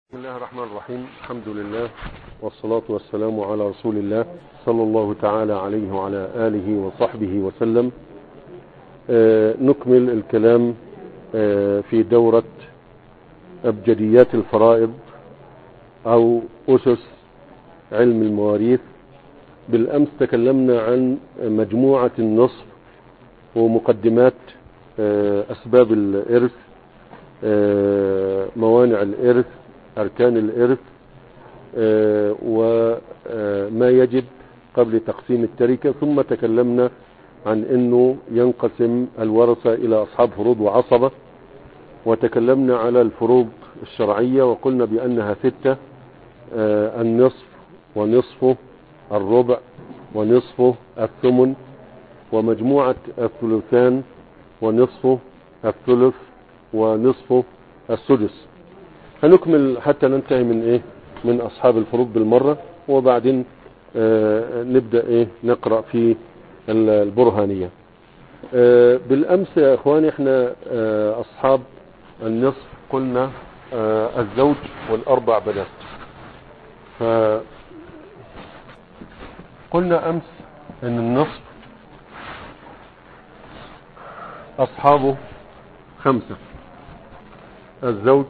بسم الله الرحمن الرحيم. الحمد لله والصلاة والسلام على رسول الله صلى الله تعالى عليه وعلى آله وصحبه وسلم. نكمل الكلام في دورة أبجديات الفرائض أو أسس علم المواريث. بالأمس تكلمنا عن مجموعة النصف ومقدمات أسباب الإرث، موانع الإرث، أركان الإرث، وما يجب قبل تقسيم التركة. ثم تكلمنا عن أنه ينقسم الورثة إلى أصحاب فروض وعصبة، وتكلمنا على الفروض الشرعية وقلنا بأنها 6: النصف ونصفه، الربع ونصفه، الثمن، ومجموعة الثلثان ونصفه، الثلث ونصفه، السدس. هنكمل حتى ننتهي من أصحاب الفروض بالمرة، وبعدين نبدأ نقرأ في البرهانية. بالأمس يا إخواني احنا أصحاب النصف قلنا الزوج والأربع بنات. فقلنا أمس أن النصف أصحابه 5: الزوج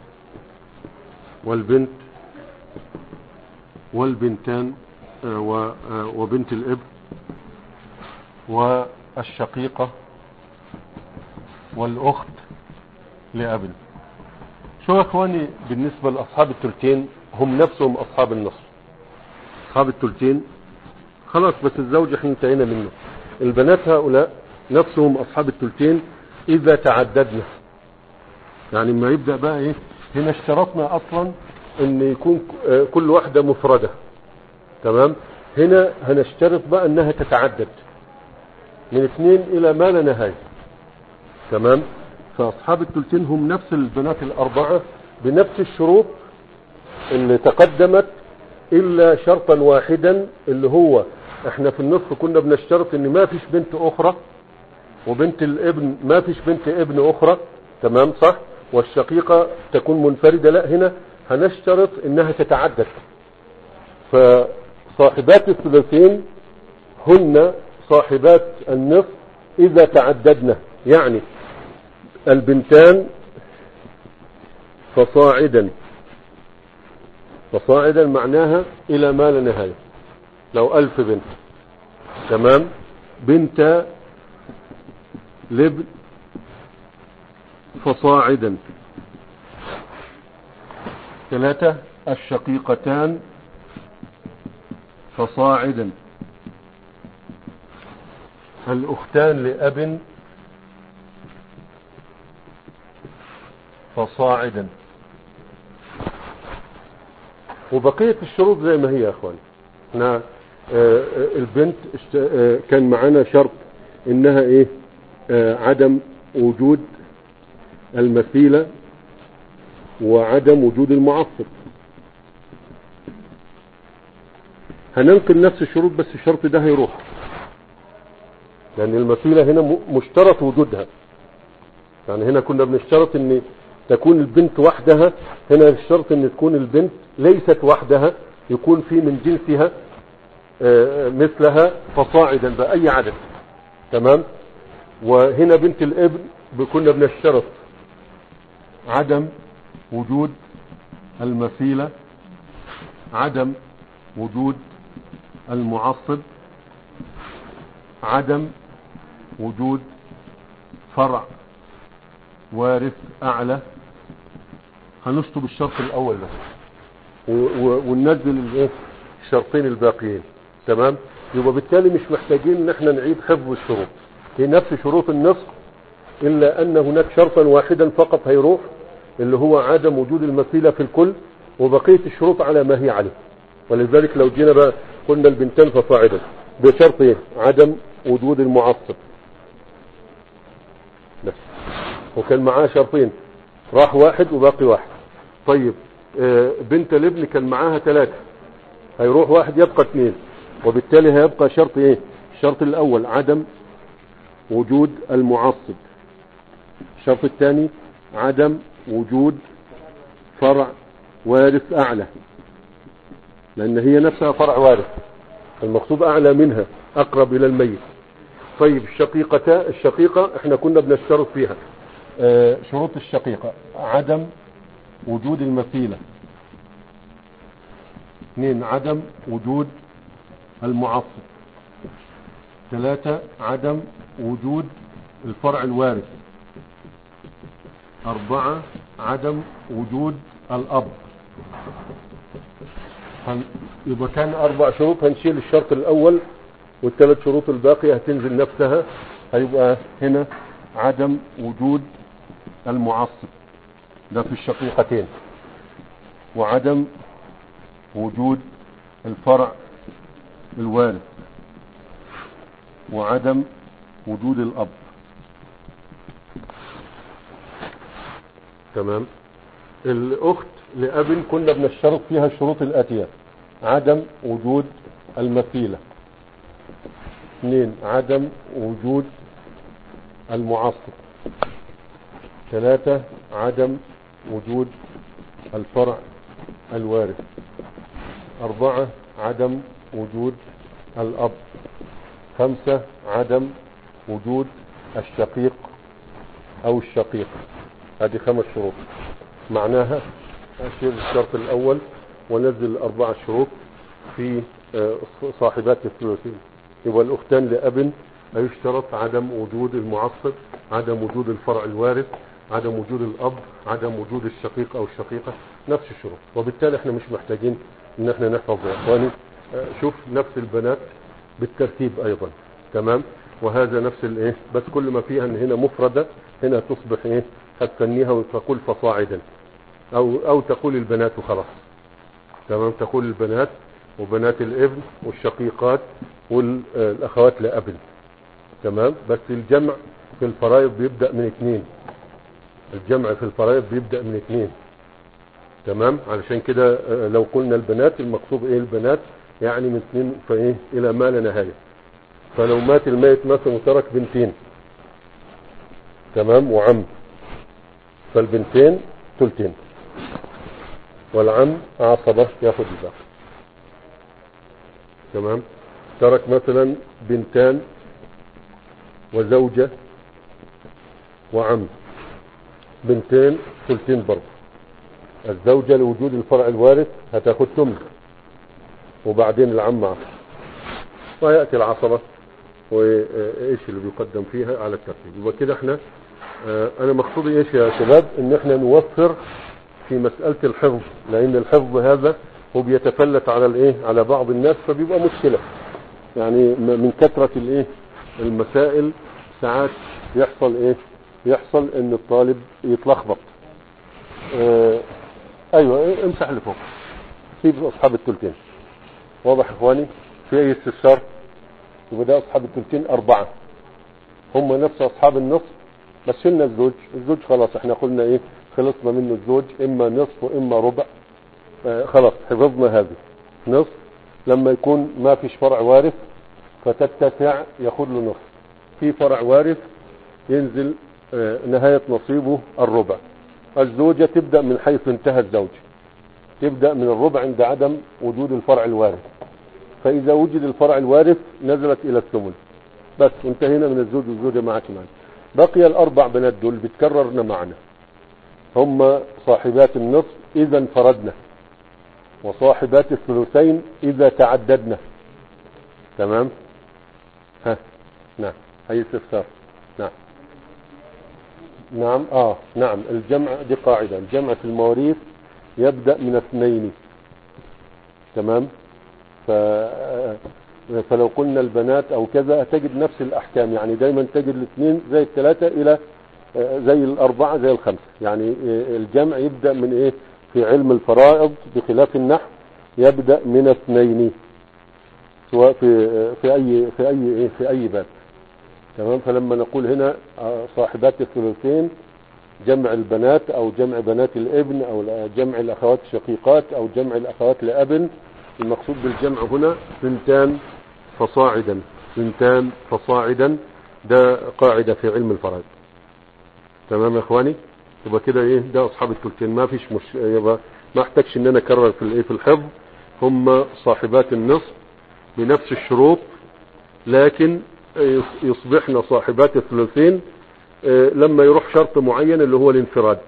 والبنت والبنتان وبنت الابن والشقيقة والأخت لأب. شو يا اخواني بالنسبة لأصحاب الثلثين؟ هم نفسهم أصحاب النصف. أصحاب الثلثين خلاص، بس الزوج احنا انتهينا منه. البنات هؤلاء نفسهم أصحاب الثلثين إذا تعددنا. يعني ما يبدأ بقى هنا اشترطنا اصلا ان يكون كل واحدة مفردة، تمام. هنا هنشترط بقى انها تتعدد من 2 الى ما لا نهاية، تمام. فاصحاب الثلثين هم نفس البنات الاربعة بنفس الشروط اللي تقدمت، الا شرطا واحدا اللي هو احنا في النصف كنا بنشترط ان ما فيش بنت اخرى، وبنت الابن ما فيش بنت ابن اخرى، تمام صح، والشقيقة تكون منفردة. لا، هنا هنشترط انها تتعدد. فصاحبات الثلثين هن صاحبات النصف اذا تعددنا، يعني البنتان فصاعدا. فصاعدا معناها الى ما لا نهاية، لو 1000 بنت، تمام. بنت لابن فصاعدا. 3: الشقيقتان فصاعدا. الأختان لأب فصاعدا. وبقية الشروط زي ما هي يا أخواني. احنا البنت كان معنا شرط انها عدم وجود المثيلة وعدم وجود المعصب. هننقل نفس الشروط، بس الشرط ده هيروح، لأن المثيلة هنا مشترط وجودها. يعني هنا كنا بنشترط ان تكون البنت وحدها، هنا الشرط ان تكون البنت ليست وحدها، يكون في من جنسها مثلها فصاعدا بأي عدد، تمام. وهنا بنت الابن كنا بنشترط عدم وجود المثيلة، عدم وجود المعصب، عدم وجود فرع وارث أعلى. هنشطب الشرط الأول ده وننزل الشرطين الباقيين، تمام. يبقى بالتالي مش محتاجين ان احنا نعيد حفظ الشروط، هي نفس شروط النصف، إلا أن هناك شرطا واحدا فقط هيروح، اللي هو عدم وجود المثيلة في الكل، وبقية الشروط على ما هي عليه. ولذلك لو جينا بقى قلنا البنتان فصاعدا بشرط عدم وجود المعصب بس، وكان معاه شرطين، راح واحد وباقي واحد. طيب بنت الابن كان معاها 3، هيروح واحد يبقى 2، وبالتالي هيبقى شرط الشرط الأول عدم وجود المعصب، الشرط الثاني عدم وجود فرع وارث أعلى، لأن هي نفسها فرع وارث، المقصود أعلى منها أقرب إلى الميت. طيب الشقيقة احنا كنا بنشترط فيها شروط الشقيقة: عدم وجود المثيلة، 2 عدم وجود المعصب، 3 عدم وجود الفرع الوارث، 4 عدم وجود الأب. يبقى كان 4 شروط، هنشيل الشرط الأول والثلاث شروط الباقية هتنزل نفسها. هيبقى هنا عدم وجود المعصب، ده في الشقيقتين، وعدم وجود الفرع الوارث، وعدم وجود الأب. تمام. الأخت لأب كنا بنشترط فيها الشروط الآتية: عدم وجود المثيلة، 2 عدم وجود المعصب، 3 عدم وجود الفرع الوارث، 4 عدم وجود الأب، 5 عدم وجود الشقيق أو الشقيقة. هذه 5 شروط. معناها أشيل الشرط الأول ونزل 4 شروط في صاحبات الثلثين. يبقى الأختان لأب يشترط عدم وجود المعصب، عدم وجود الفرع الوارث، عدم وجود الأب، عدم وجود الشقيق أو الشقيقة، نفس الشروط. وبالتالي احنا مش محتاجين ان احنا نحفظ يا اخواني. شوف نفس البنات بالترتيب ايضا. تمام. وهذا نفس الايه، بس كل ما فيها ان هنا مفردة، هنا تصبح ايه، هتثنيها وتقول فصاعدا او تقول البنات وخلاص. تمام. تقول البنات وبنات الابن والشقيقات والاخوات لأب. تمام. بس الجمع في الفرائض بيبدأ من 2. الجمع في الفرائض بيبدأ من 2. تمام. علشان كده لو قلنا البنات المقصود ايه، البنات يعني من 2 فايه الى ما لا نهاية. فلو مات الميت مثلا وترك بنتين، تمام، وعم، فالبنتين ثلثين، والعم عصبة ياخد الباقي. تمام. ترك مثلا بنتان وزوجة وعم، بنتين ثلثين برضه. الزوجة لوجود الفرع الوارث هتاخد ثمن، وبعدين العم عصبة، ويأتي العصبة وايش اللي بيقدم فيها على الترتيب. يبقى كده احنا انا مقصودي ايش يا شباب، ان احنا نوفر في مسألة الحفظ، لان الحفظ هذا هو بيتفلت على الايه، على بعض الناس، فبيبقى مشكلة يعني من كثرة الايه المسائل. ساعات يحصل ايه، يحصل ان الطالب يتلخبط. ايوه امسح لفوق، سيب اصحاب الثلثين. واضح اخواني؟ في اي استفسار؟ يبقى ده اصحاب الثلثين 4، هم نفس اصحاب النصف، بس شلنا الزوج خلاص. احنا قلنا ايه، خلصنا منه الزوج، اما نصف واما ربع. خلاص حفظنا هذه. نصف لما يكون ما فيش فرع وارث فتتسع ياخد له نصف، في فرع وارث ينزل نهاية نصيبه الربع. الزوجة تبدأ من حيث انتهى الزوج، تبدأ من الربع عند عدم وجود الفرع الوارث، فإذا وجد الفرع الوارث نزلت إلى الثمن. بس انتهينا من الزوج والزوجة معك معنا. بقي ال4 بنات دول بتكررنا معنا، هم صاحبات النصف إذا انفردنا، وصاحبات الثلثين إذا تعددنا. تمام. ها نعم، هي استفسار. نعم نعم نعم. الجمع دي قاعدة، الجمع في المواريث يبدأ من 2. تمام. فلو قلنا البنات او كذا تجد نفس الاحكام، يعني دايما تجد 2 زي 3 الى زي 4 زي 5. يعني الجمع يبدأ من ايه في علم الفرائض بخلاف النحو، يبدأ من 2 سواء في اي باب. تمام. فلما نقول هنا صاحبات الثلثين، جمع البنات او جمع بنات الابن او جمع الاخوات الشقيقات او جمع الاخوات لابن، المقصود بالجمع هنا 2 فصاعدا، 2 فصاعدا. ده قاعدة في علم الفرائض. تمام يا اخواني. يبقى كده ايه، ده اصحاب الثلثين، ما فيش يبقى ما احتاجش ان انا اكرر في الايه في الحفظ. هم صاحبات النصف بنفس الشروط، لكن يصبحن صاحبات الثلثين لما يروح شرط معين اللي هو الانفراد،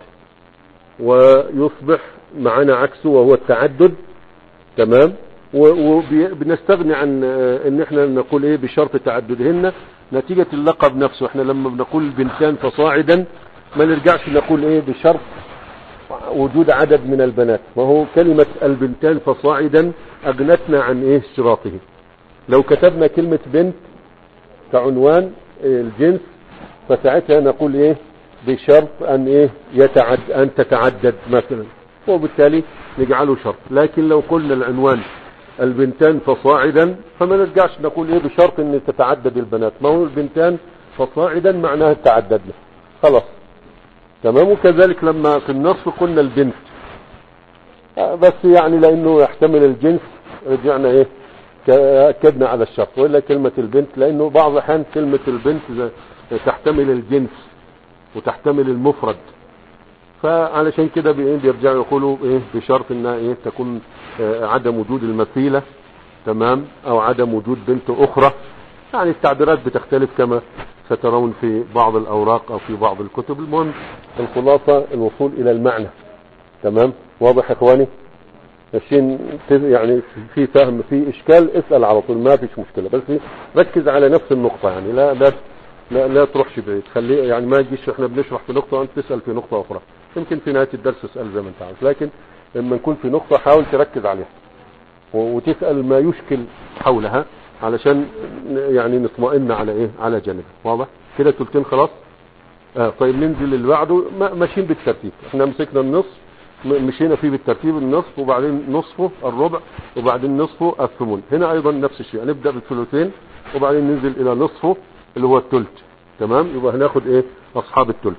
ويصبح معنا عكسه وهو التعدد. تمام. وبنستغني عن ان احنا نقول ايه بشرط تعددهن نتيجة اللقب نفسه. احنا لما بنقول بنتان فصاعدا ما نرجعش نقول ايه بشرط وجود عدد من البنات، وهو كلمة البنتان فصاعدا اغنتنا عن ايه اشتراطه. لو كتبنا كلمة بنت كعنوان الجنس فساعتها نقول ايه بشرط ان ايه ان تتعدد مثلا، وبالتالي نجعله شرط. لكن لو قلنا العنوان البنتان فصاعدا فما نرجعش نقول ايه بشرط ان تتعدد البنات، ما هو البنتان فصاعدا معناها تعددنا خلاص. تمام. وكذلك لما في النصف قلنا البنت بس يعني لانه يحتمل الجنس رجعنا ايه اكدنا على الشرط. وإلا كلمة البنت لانه بعض الاحيان كلمة البنت تحتمل الجنس وتحتمل المفرد، فعلشان كده بيرجعوا يقولوا ايه بشرط انها ايه تكون عدم وجود المثيلة. تمام. او عدم وجود بنت اخرى. يعني التعبيرات بتختلف كما سترون في بعض الاوراق او في بعض الكتب. المهم الخلاصة الوصول الى المعنى. تمام. واضح يا اخواني؟ ماشيين يعني في فهم في اشكال اسأل على طول ما فيش مشكلة، بس ركز على نفس النقطة. يعني لا تروحش بعيد. خليه يعني ما تجيش احنا بنشرح في نقطة وانت تسأل في نقطة اخرى. يمكن في نهاية الدرس اسأل زي ما انت عاوز، لكن لما نكون في نقطة حاول تركز عليها وتسأل ما يشكل حولها علشان يعني نطمئن على ايه على جانب. واضح كده؟ تلتين خلاص. طيب ننزل اللي بعده. ماشيين بالترتيب. احنا مسكنا النصف مشينا فيه بالترتيب النصف وبعدين نصفه الربع وبعدين نصفه الثمن. هنا ايضا نفس الشيء نبدأ بالثلثين وبعدين ننزل الى نصفه اللي هو الثلث. تمام. يبقى هناخد ايه اصحاب الثلث.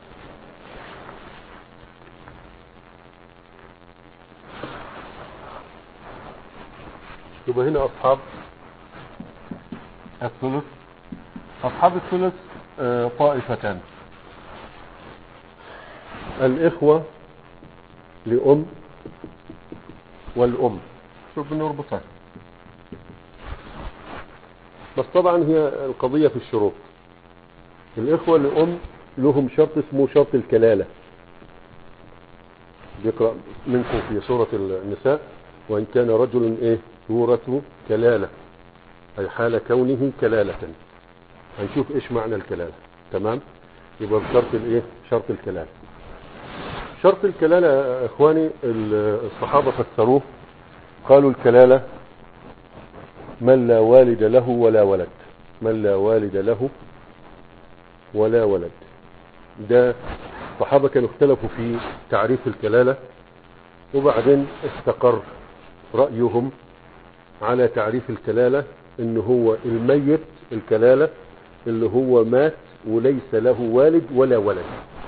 يبقى هنا اصحاب الثلث. اصحاب الثلث طائفتان. الاخوة لأم والأم. شوف بنربطها بس طبعا هي القضية في الشروط. الإخوة لأم لهم شرط اسمه شرط الكلالة. بيقرأ منكم في سورة النساء وإن كان رجل إيه يورث كلالة أي حال كونه كلالة. هنشوف إيش معنى الكلالة. تمام. يبقى بشرط الإيه شرط الكلالة. شرط الكلالة يا إخواني الصحابة فسروه قالوا الكلالة من لا والد له ولا ولد. من لا والد له ولا ولد. ده الصحابة كانوا اختلفوا في تعريف الكلالة وبعدين استقر رأيهم على تعريف الكلالة ان هو الميت الكلالة اللي هو مات وليس له والد ولا ولد.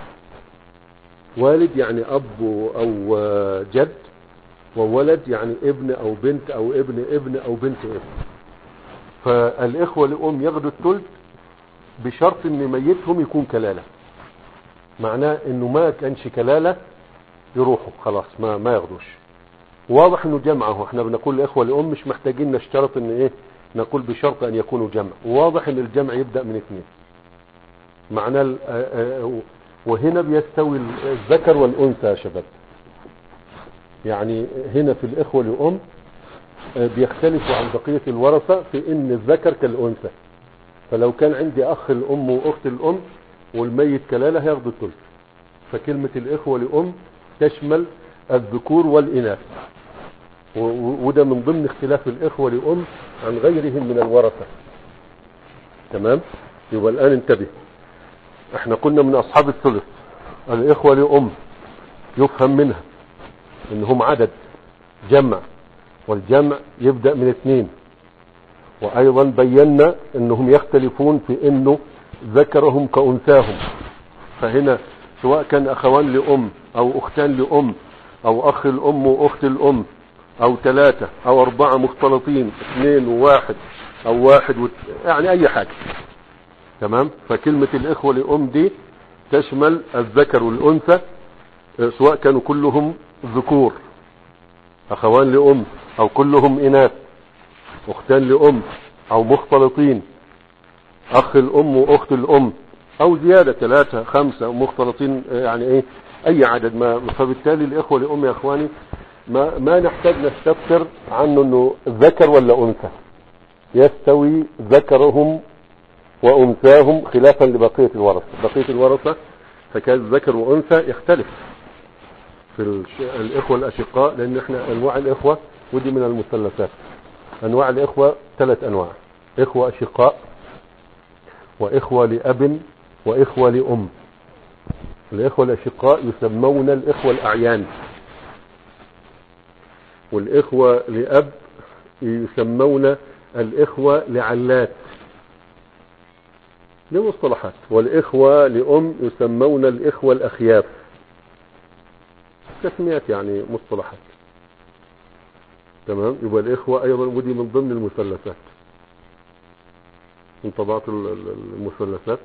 والد يعني اب او جد، وولد يعني ابن او بنت او ابن ابن او بنت ابن. فالاخوة لأم ياخدوا الثلث بشرط ان ميتهم يكون كلالة. معناه انه ما كانش كلالة يروحوا خلاص ما ياخدوش. واضح انه جمعه. احنا بنقول الاخوة لأم مش محتاجين نشترط ان ايه نقول بشرط ان يكونوا جمع. واضح ان الجمع يبدأ من اثنين. معناه وهنا بيستوي الذكر والانثى يا شباب. يعني هنا في الاخوة لأم بيختلفوا عن بقية الورثة في ان الذكر كالانثى. فلو كان عندي اخ الام واخت الام والميت كلالة هياخدوا الثلث. فكلمة الاخوة لأم تشمل الذكور والاناث. وده من ضمن اختلاف الاخوة لأم عن غيرهم من الورثة. تمام. يبقى الان انتبه. احنا قلنا من اصحاب الثلث الاخوة لأم يفهم منها انهم عدد جمع، والجمع يبدأ من اثنين. وايضا بينا انهم يختلفون في انه ذكرهم كأنثاهم. فهنا سواء كان اخوان لأم او اختان لأم او اخ الام واخت الام او ثلاثة او اربعة مختلطين اثنين وواحد او واحد يعني اي حاجة. تمام. فكلمة الاخوة لأم دي تشمل الذكر والانثى سواء كانوا كلهم ذكور اخوان لام، او كلهم اناث اختان لام، او مختلطين اخ الام واخت الام، او زيادة 3 5 مختلطين، يعني ايه اي عدد. ما فبالتالي الاخوة لام يا اخواني ما نحتاج نستفسر عنه انه ذكر ولا انثى، يستوي ذكرهم وانثاهم خلافا لبقية الورثة. بقية الورثة فكان ذكر وانثى يختلف في الاخوة الاشقاء، لان احنا انواع الاخوة ودي من المثلثات. انواع الاخوة 3 انواع: اخوة اشقاء، واخوة لاب، واخوة لام. الاخوة الاشقاء يسمون الاخوة الاعيان، والاخوة لاب يسمون الاخوة لعلات، لمصطلحات. والاخوة لام يسمون الاخوة الاخياف، تسميات يعني مصطلحات. تمام. يبقى الاخوة ايضا ودي من ضمن المثلثات، من طبعات المثلثات.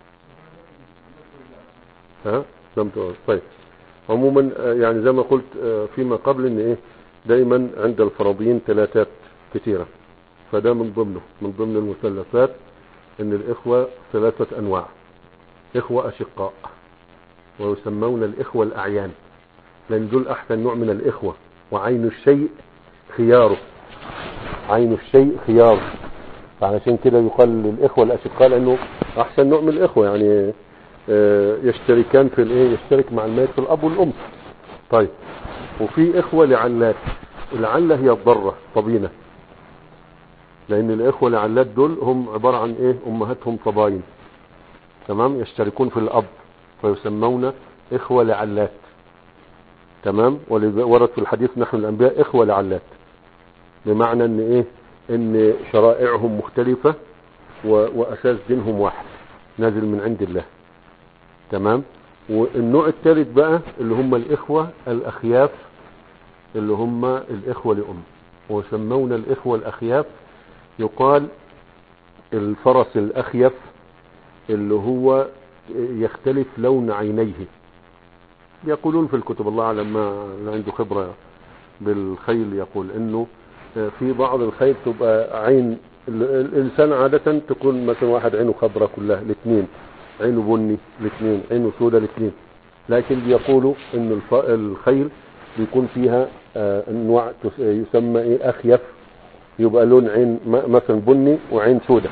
ها لم تقول. طيب عموما يعني زي ما قلت فيما قبل ان ايه دايما عند الفرضيين ثلاثات كثيرة، فده من ضمنه، من ضمن المثلثات ان الاخوة 3 انواع: اخوة اشقاء، ويسمون الاخوة الاعيان، لان دول احسن نوع من الاخوة، وعين الشيء خياره، عين الشيء خياره، فعلشان كده يقال للاخوة الاشقاء لانه احسن نوع من الاخوة، يعني يشتركان في الايه، يشترك مع الميت في الاب والام. طيب وفي اخوة لعلات. العلة هي الضرة طبينة، لان الاخوة لعلات دول هم عبارة عن ايه، امهاتهم طباين، تمام، يشتركون في الاب فيسمون اخوة لعلات. تمام. ورد في الحديث نحن الانبياء اخوة لعلات، بمعنى ان ايه، ان شرائعهم مختلفة واساس دينهم واحد نازل من عند الله. تمام. والنوع الثالث بقى اللي هم الاخوة الاخياف، اللي هم الاخوة لام، ويسمون الاخوة الاخياف. يقال الفرس الاخيف اللي هو يختلف لون عينيه. يقولون في الكتب، الله اعلم، ما عنده خبرة بالخيل، يقول انه في بعض الخيل تبقى عين الانسان عادة تكون مثلا واحد عينه خضراء كلها، الاثنين عينه بني، الاثنين عينه سوداء، الاثنين. لكن بيقولوا ان الخيل بيكون فيها انواع يسمى ايه اخيف، يبقى لون عين مثلا بني وعين سوداء.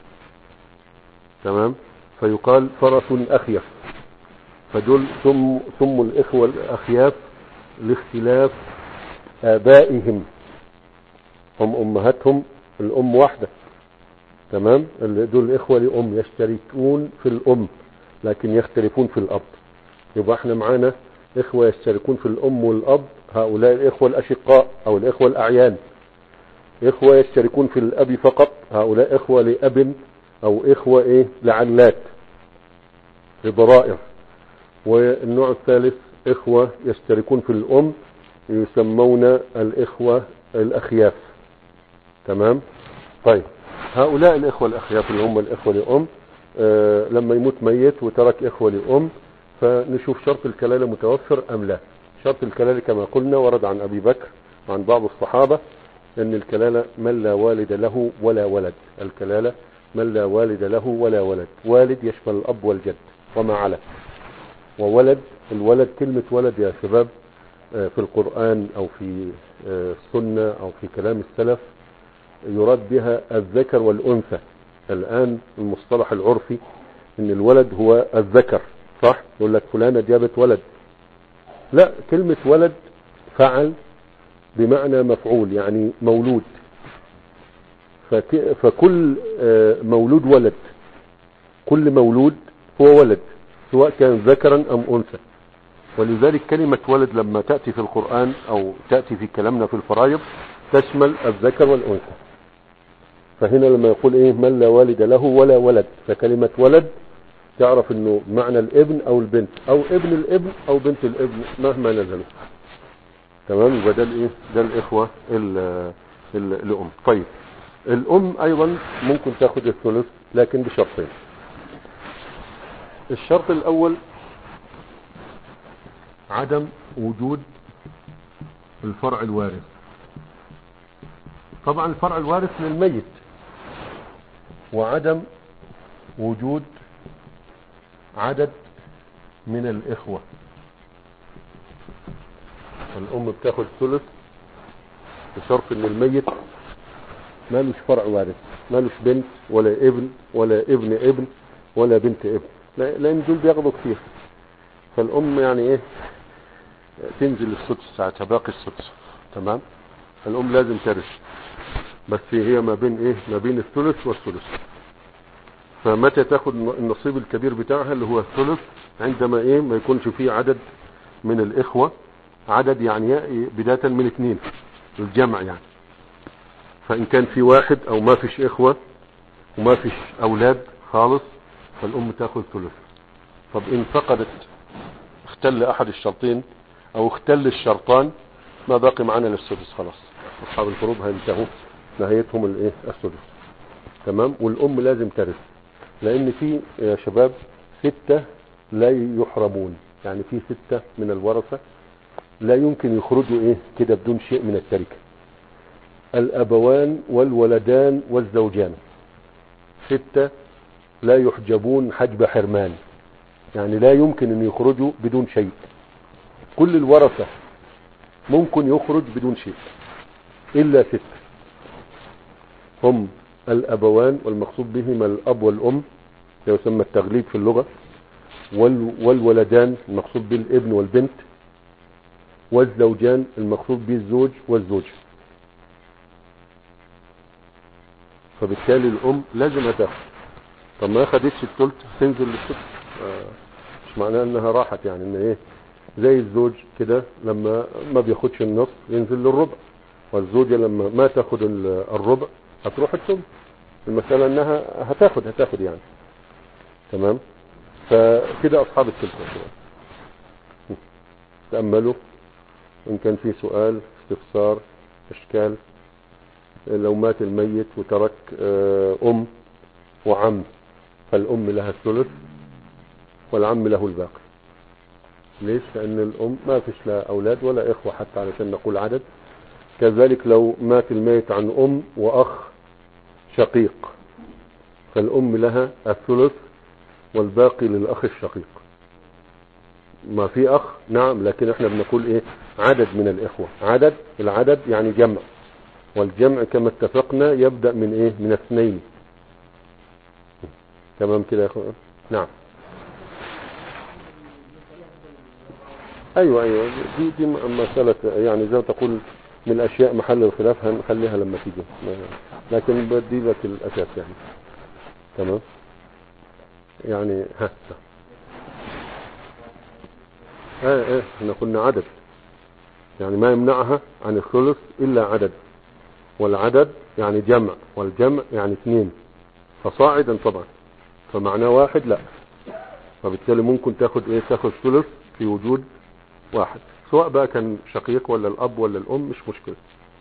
تمام. فيقال فرس اخيف. فدول سموا الاخوة الاخياف لاختلاف ابائهم، هم امهاتهم الام واحدة. تمام. دول اخوة لام يشتركون في الام لكن يختلفون في الاب. يبقى احنا معانا اخوة يشتركون في الام والاب، هؤلاء الاخوة الاشقاء او الاخوة الاعيان. اخوة يشتركون في الاب فقط، هؤلاء اخوة لاب او اخوة ايه لعلات، لضرائر. والنوع الثالث اخوة يشتركون في الام يسمون الاخوة الاخياف. تمام. طيب هؤلاء الاخوة الاخياف اللي هم الاخوة لام، لما يموت ميت وترك اخوة لام، فنشوف شرط الكلالة متوفر ام لا. شرط الكلالة كما قلنا ورد عن ابي بكر وعن بعض الصحابة ان الكلالة من لا والد له ولا ولد. الكلالة من لا والد له ولا ولد. والد يشمل الاب والجد وما على، وولد، الولد كلمة ولد يا شباب في القرآن او في السنة او في كلام السلف يراد بها الذكر والانثى. الان المصطلح العرفي ان الولد هو الذكر، صح؟ يقول لك فلانة جابت ولد. لا، كلمة ولد فعل بمعنى مفعول، يعني مولود. فكل مولود ولد، كل مولود هو ولد سواء كان ذكرا ام انثى. ولذلك كلمة ولد لما تأتي في القرآن او تأتي في كلامنا في الفرائض تشمل الذكر والانثى. فهنا لما يقول ايه من لا والد له ولا ولد، فكلمة ولد تعرف انه معنى الابن او البنت او ابن الابن او بنت الابن مهما نزلوا. تمام. يبقى ده الايه، ده الاخوة الام. طيب الام ايضا ممكن تاخد الثلث لكن بشرطين. الشرط الاول عدم وجود الفرع الوارث. طبعا الفرع الوارث للميت، وعدم وجود عدد من الإخوة. الأم بتاخد ثلث بشرط ان الميت مالوش فرع وارث، مالوش بنت ولا ابن ولا ابن ابن ولا بنت ابن، لان دول بياخدوا كتير. فالأم يعني ايه تنزل السدس ساعتها، باقي السدس. تمام. الأم لازم ترث، بس هي ما بين ايه، ما بين الثلث والثلث. فمتى تاخد النصيب الكبير بتاعها اللي هو الثلث؟ عندما ايه ما يكونش فيه عدد من الإخوة، عدد يعني بداية من 2 الجمع يعني. فإن كان في واحد أو ما فيش إخوة وما فيش أولاد خالص، فالأم تأخذ ثلث. طب إن فقدت، اختل أحد الشرطين أو اختل الشرطان، ما باقي معنا للسدس خلاص. أصحاب الفروض هينتهوا، نهايتهم الإيه السدس. تمام. والأم لازم ترث، لأن في يا شباب 6 لا يحرمون، يعني في 6 من الورثة لا يمكن يخرجوا ايه كده بدون شيء من التركة. الابوان والولدان والزوجان، 6 لا يحجبون حجب حرمان، يعني لا يمكن ان يخرجوا بدون شيء. كل الورثة ممكن يخرج بدون شيء الا 6. هم الابوان، والمقصود بهما الاب والام، يسمى التغليب في اللغة، والولدان المقصود بالابن والبنت، والزوجان المقصود به الزوج والزوجة. فبالتالي الأم لازم هتاخد. طب ما اخدتش الثلث تنزل للثلث، مش معناه انها راحت، يعني ان ايه زي الزوج كده لما ما بياخدش النصف ينزل للربع، والزوجة لما ما تاخد الربع هتروح الثلث. المسألة انها هتاخد يعني. تمام. فكده اصحاب الثلث تأملوا إن كان في سؤال، استفسار، إشكال. لو مات الميت وترك أم وعم، فالأم لها الثلث والعم له الباقي. ليش؟ لأن الأم ما فيش لها أولاد ولا إخوة حتى علشان نقول عدد. كذلك لو مات الميت عن أم وأخ شقيق، فالأم لها الثلث والباقي للأخ الشقيق. ما في أخ نعم، لكن احنا بنقول ايه عدد من الإخوة. العدد يعني جمع، والجمع كما اتفقنا يبدأ من ايه من 2. تمام كده يا اخوان. نعم. ايوه دي مسألة يعني زي ما تقول من الاشياء محل الخلاف، هنخليها لما تيجي، لكن بدي لك الاساس يعني. تمام. يعني احنا قلنا عدد، يعني ما يمنعها عن الثلث الا عدد، والعدد يعني جمع، والجمع يعني 2 فصاعدا طبعا، فمعناه 1 لا. فبالتالي ممكن تاخد تاخد ثلث في وجود 1، سواء بقى كان شقيق ولا الاب ولا الام، مش مشكلة.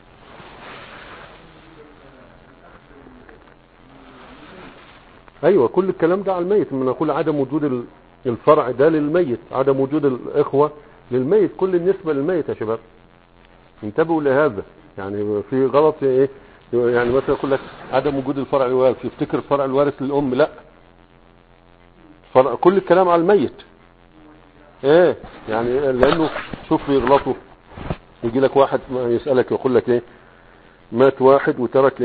ايوه كل الكلام ده على الميت. من نقول عدم وجود الفرع ده للميت، عدم وجود الاخوة للميت، كل النسبة للميت يا شباب. انتبهوا لهذا، يعني في غلط ايه، يعني مثلا يقول لك عدم وجود الفرع الوارث، يفتكر الفرع الوارث للام، لا، كل الكلام على الميت. يعني لانه شوف يغلطوا، يجي لك واحد يسألك يقول لك ايه مات واحد وترك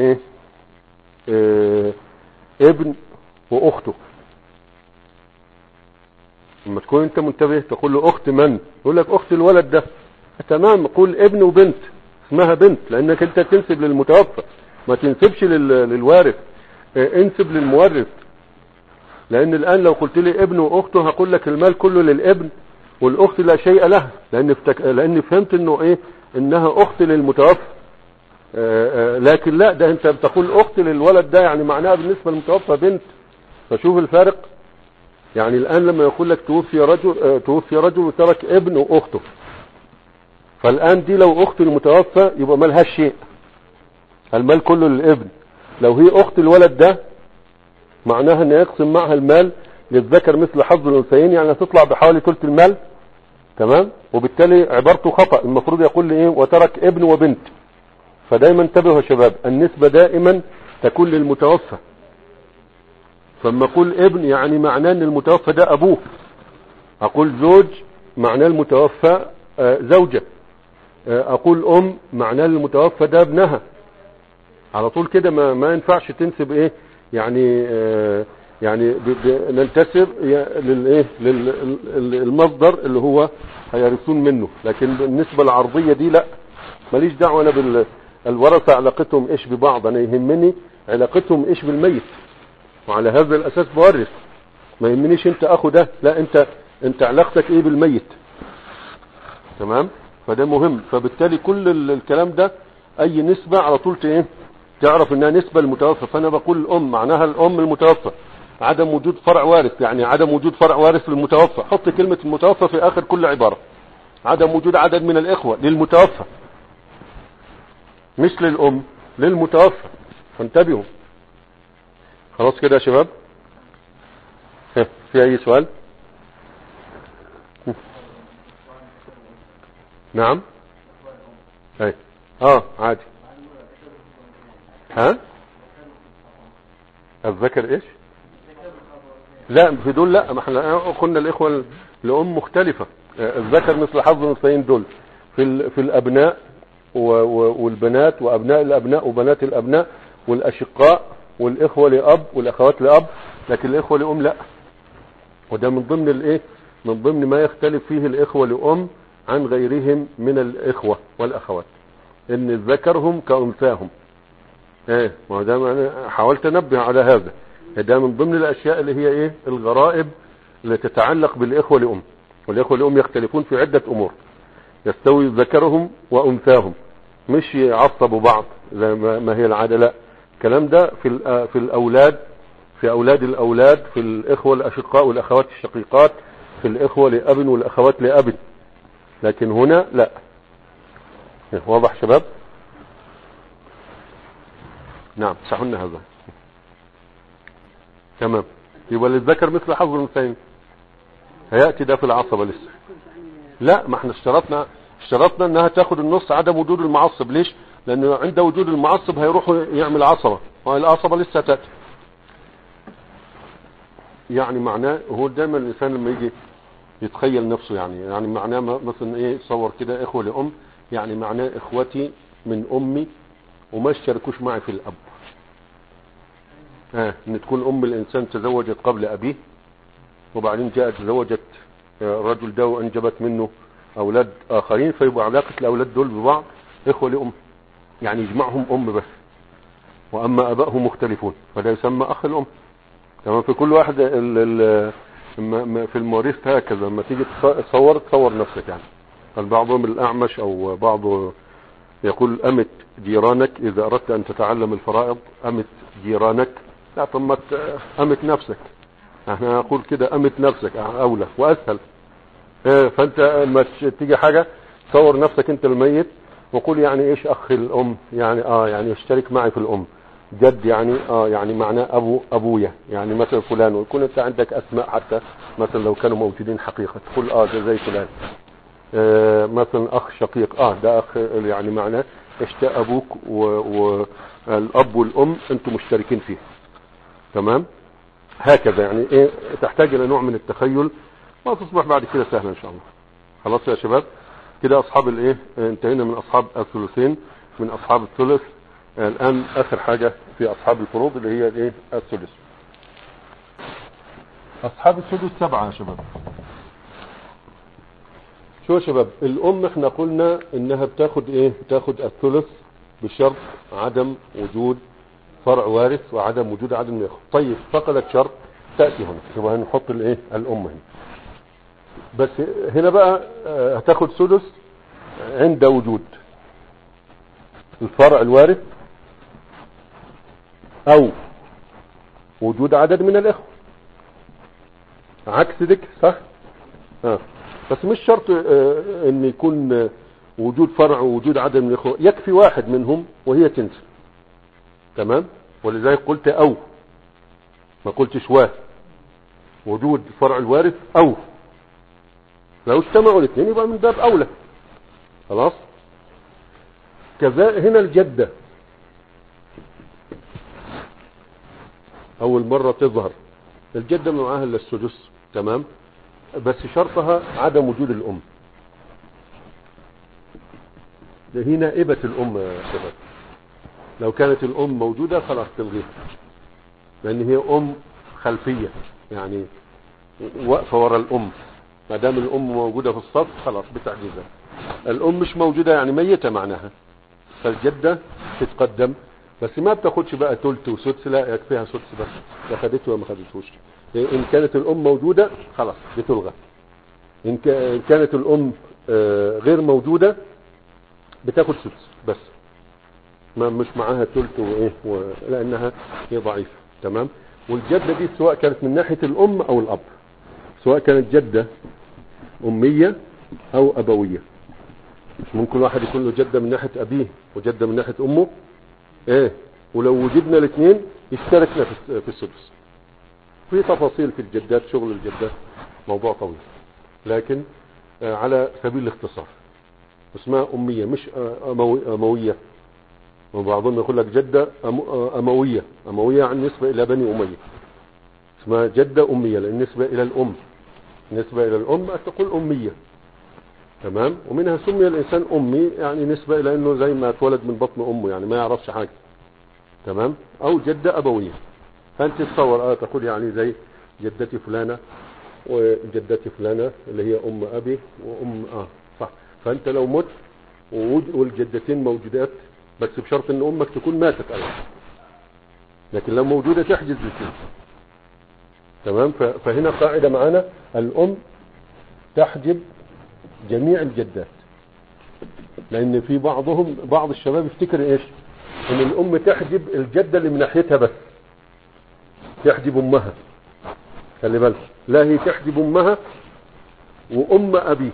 ابن واخته. لما تكون انت منتبه تقول له اخت من، يقول لك اخت الولد ده. تمام، قول ابن وبنت، اسمها بنت، لانك انت تنسب للمتوفى، ما تنسبش للوارث، انسب للمورث. لان الان لو قلت لي ابن واخته هقول لك المال كله للابن والاخت لا شيء لها، لان فهمت انه انها اخت للمتوفى. لكن لا، ده انت بتقول اخت للولد ده، يعني معناها بالنسبة للمتوفى بنت. فشوف الفارق. يعني الان لما يقول لك توفي رجل وترك ابن واخته، فالان دي لو اخت المتوفى يبقى مالهاش شيء، المال كله للابن. لو هي اخت الولد ده معناها ان يقسم معها المال للذكر مثل حظ الانثيين، يعني هتطلع بحوالي ثلث المال. تمام. وبالتالي عبارته خطأ، المفروض يقول لي ايه وترك ابن وبنت. فدايما انتبهوا يا شباب، النسبة دائما تكون للمتوفى. فلما اقول ابن يعني معناه ان المتوفى ده ابوه. اقول زوج معناه المتوفى زوجة. اقول ام معناه المتوفى ده ابنها. على طول كده ما ينفعش تنسب ايه يعني يعني ننتسب للايه للمصدر اللي هو هيرثون منه. لكن بالنسبة العرضية دي لا، ماليش دعوة انا الورثة علاقتهم ايش ببعض، انا يهمني علاقتهم ايش بالميت، وعلى هذا الاساس بورث. ما يهمنيش انت اخو ده، لا انت علاقتك ايه بالميت. تمام. فده مهم. فبالتالي كل الكلام ده اي نسبة على طول ايه تعرف انها نسبة للمتوفى. فانا بقول الام معناها الام المتوفى، عدم وجود فرع وارث يعني عدم وجود فرع وارث للمتوفى. حط كلمة المتوفى في اخر كل عبارة. عدم وجود عدد من الاخوة للمتوفى، مش للام، للمتوفى. فانتبهوا. خلاص كده يا شباب. في اي سؤال؟ نعم. اي عادي. ها الذكر ايش؟ لا في دول لا، ما احنا قلنا الاخوة لأم مختلفة. الذكر مثل حظ الانثيين دول في الابناء والبنات وابناء الابناء وبنات الابناء والاشقاء والاخوة لاب والاخوات لاب. لكن الاخوة لام لا. وده من ضمن الايه، من ضمن ما يختلف فيه الاخوة لام عن غيرهم من الاخوة والاخوات، ان ذكرهم كأنثاهم. ما ده انا حاولت انبه على هذا. ده من ضمن الاشياء اللي هي ايه الغرائب اللي تتعلق بالاخوة لام. والاخوة لام يختلفون في عدة امور، يستوي ذكرهم وانثاهم، مش يعصبوا بعض زي ما هي العادة. لا، الكلام ده في الاولاد، في اولاد الاولاد، في الاخوة الاشقاء والاخوات الشقيقات، في الاخوة لاب والاخوات لاب. لكن هنا لا. واضح شباب؟ نعم صحنا هذا. تمام. يبقى للذكر مثل حظ الانثيين. هيأتي ده في العصبة لسه. لا، ما احنا اشترطنا انها تاخد النص عدم وجود المعصب. ليش؟ لانه عند وجود المعصب هيروح يعمل عصبة، والعصبة لسه تأتي. يعني معناه هو دايما الانسان لما يجي يتخيل نفسه يعني معناه مثلا ايه، تصور كده اخوة لام، يعني معناه اخوتي من امي وما اشتركوش معي في الاب. ان تكون ام الانسان تزوجت قبل ابيه، وبعدين جاءت تزوجت الرجل ده وانجبت منه اولاد اخرين، فيبقى علاقة الاولاد دول ببعض اخوة لام، يعني يجمعهم ام بس، واما ابائهم مختلفون، فده يسمى اخ الام. تمام. في كل واحد في المواريث هكذا، لما تيجي تصور نفسك يعني. البعضهم الاعمش او بعض يقول امت جيرانك اذا اردت ان تتعلم الفرائض، امت جيرانك. لا، طب امت نفسك. احنا نقول كده امت نفسك اولى واسهل. فانت لما تيجي حاجة تصور نفسك انت الميت، وقول يعني ايش اخ الام، يعني يعني يشترك معي في الام. جد يعني يعني معناه ابويا، يعني مثلا فلان، ويكون انت عندك اسماء حتى مثلا لو كانوا موجودين حقيقة، تقول ده زي فلان. مثلا اخ شقيق، ده اخ، يعني معناه اشتاء ابوك والاب والام انتم مشتركين فيه. تمام. هكذا يعني ايه، تحتاج الى نوع من التخيل، وتصبح بعد كده سهلة ان شاء الله. خلاص يا شباب كده اصحاب الايه، انتهينا من اصحاب الثلثين، من اصحاب الثلث. الان اخر حاجة في اصحاب الفروض اللي هي الايه الثلث. اصحاب الثلث 7 يا شباب. شو يا شباب، الام احنا قلنا انها بتاخد ايه، بتاخد الثلث بشرط عدم وجود فرع وارث وعدم وجود عدد من الاخوة. طيب فقدت شرط تأتي هنا، يبقى هنحط الايه الام هنا. بس هنا بقى هتاخد سدس عند وجود الفرع الوارث او وجود عدد من الاخوة. عكس ذلك صح. بس مش شرط ان يكون وجود فرع ووجود عدد من الاخوة، يكفي واحد منهم وهي تنسى. تمام. ولذلك قلت او، ما قلتش وجود فرع الوارث او. لو اجتمعوا الاثنين يبقى من باب اولى. خلاص. كذا هنا الجدة اول مرة تظهر الجدة من معاها للسدس، تمام، بس شرطها عدم وجود الام. ده هي نائبة الام يا شباب. لو كانت الام موجودة خلاص تلغيها، لان هي ام خلفية يعني واقفة ورا الام. ما دام الام موجودة في الصف خلاص بتعجيزها. الام مش موجودة يعني ميتة معناها، فالجدة تتقدم، بس ما بتاخدش بقى تلت وسدس، لا يكفيها سدس بس، لا خدته ولا ما خدتوش. ان كانت الام موجودة خلاص بتلغى. ان كانت الام غير موجودة بتاخد سدس بس، ما مش معاها تلت وايه لانها هي ضعيفة. تمام. والجدة دي سواء كانت من ناحية الام او الاب، سواء كانت جدة امية او ابوية. مش ممكن واحد يكون له جدة من ناحية ابيه وجدة من ناحية امه ايه، ولو وجدنا الاثنين يشتركنا في السدس. في تفاصيل في الجدات، شغل الجدات موضوع طويل، لكن على سبيل الاختصار اسمها امية مش اموية. وبعضهم يقول لك جدة اموية، اموية عن نسبة الى بني امية، اسمها جدة امية لان نسبة الى الام، نسبة الى الام تقول امية. تمام. ومنها سمي الانسان امي يعني نسبة الى انه زي ما اتولد من بطن امه يعني ما يعرفش حاجة. تمام. او جدة ابوية، فانت تصور تقول يعني زي جدتي فلانة وجدتي فلانة اللي هي ام ابي وام صح. فانت لو مت والجدتين موجودات بس بشرط ان امك تكون ماتت ايضا، لكن لو موجودة تحجز الاثنين. تمام. فهنا قاعدة معانا الام تحجب جميع الجدات، لان في بعض الشباب يفتكر ايش ان الام تحجب الجدة اللي من ناحيتها بس، تحجب امها. خلي بالك، لا هي تحجب امها وام ابيك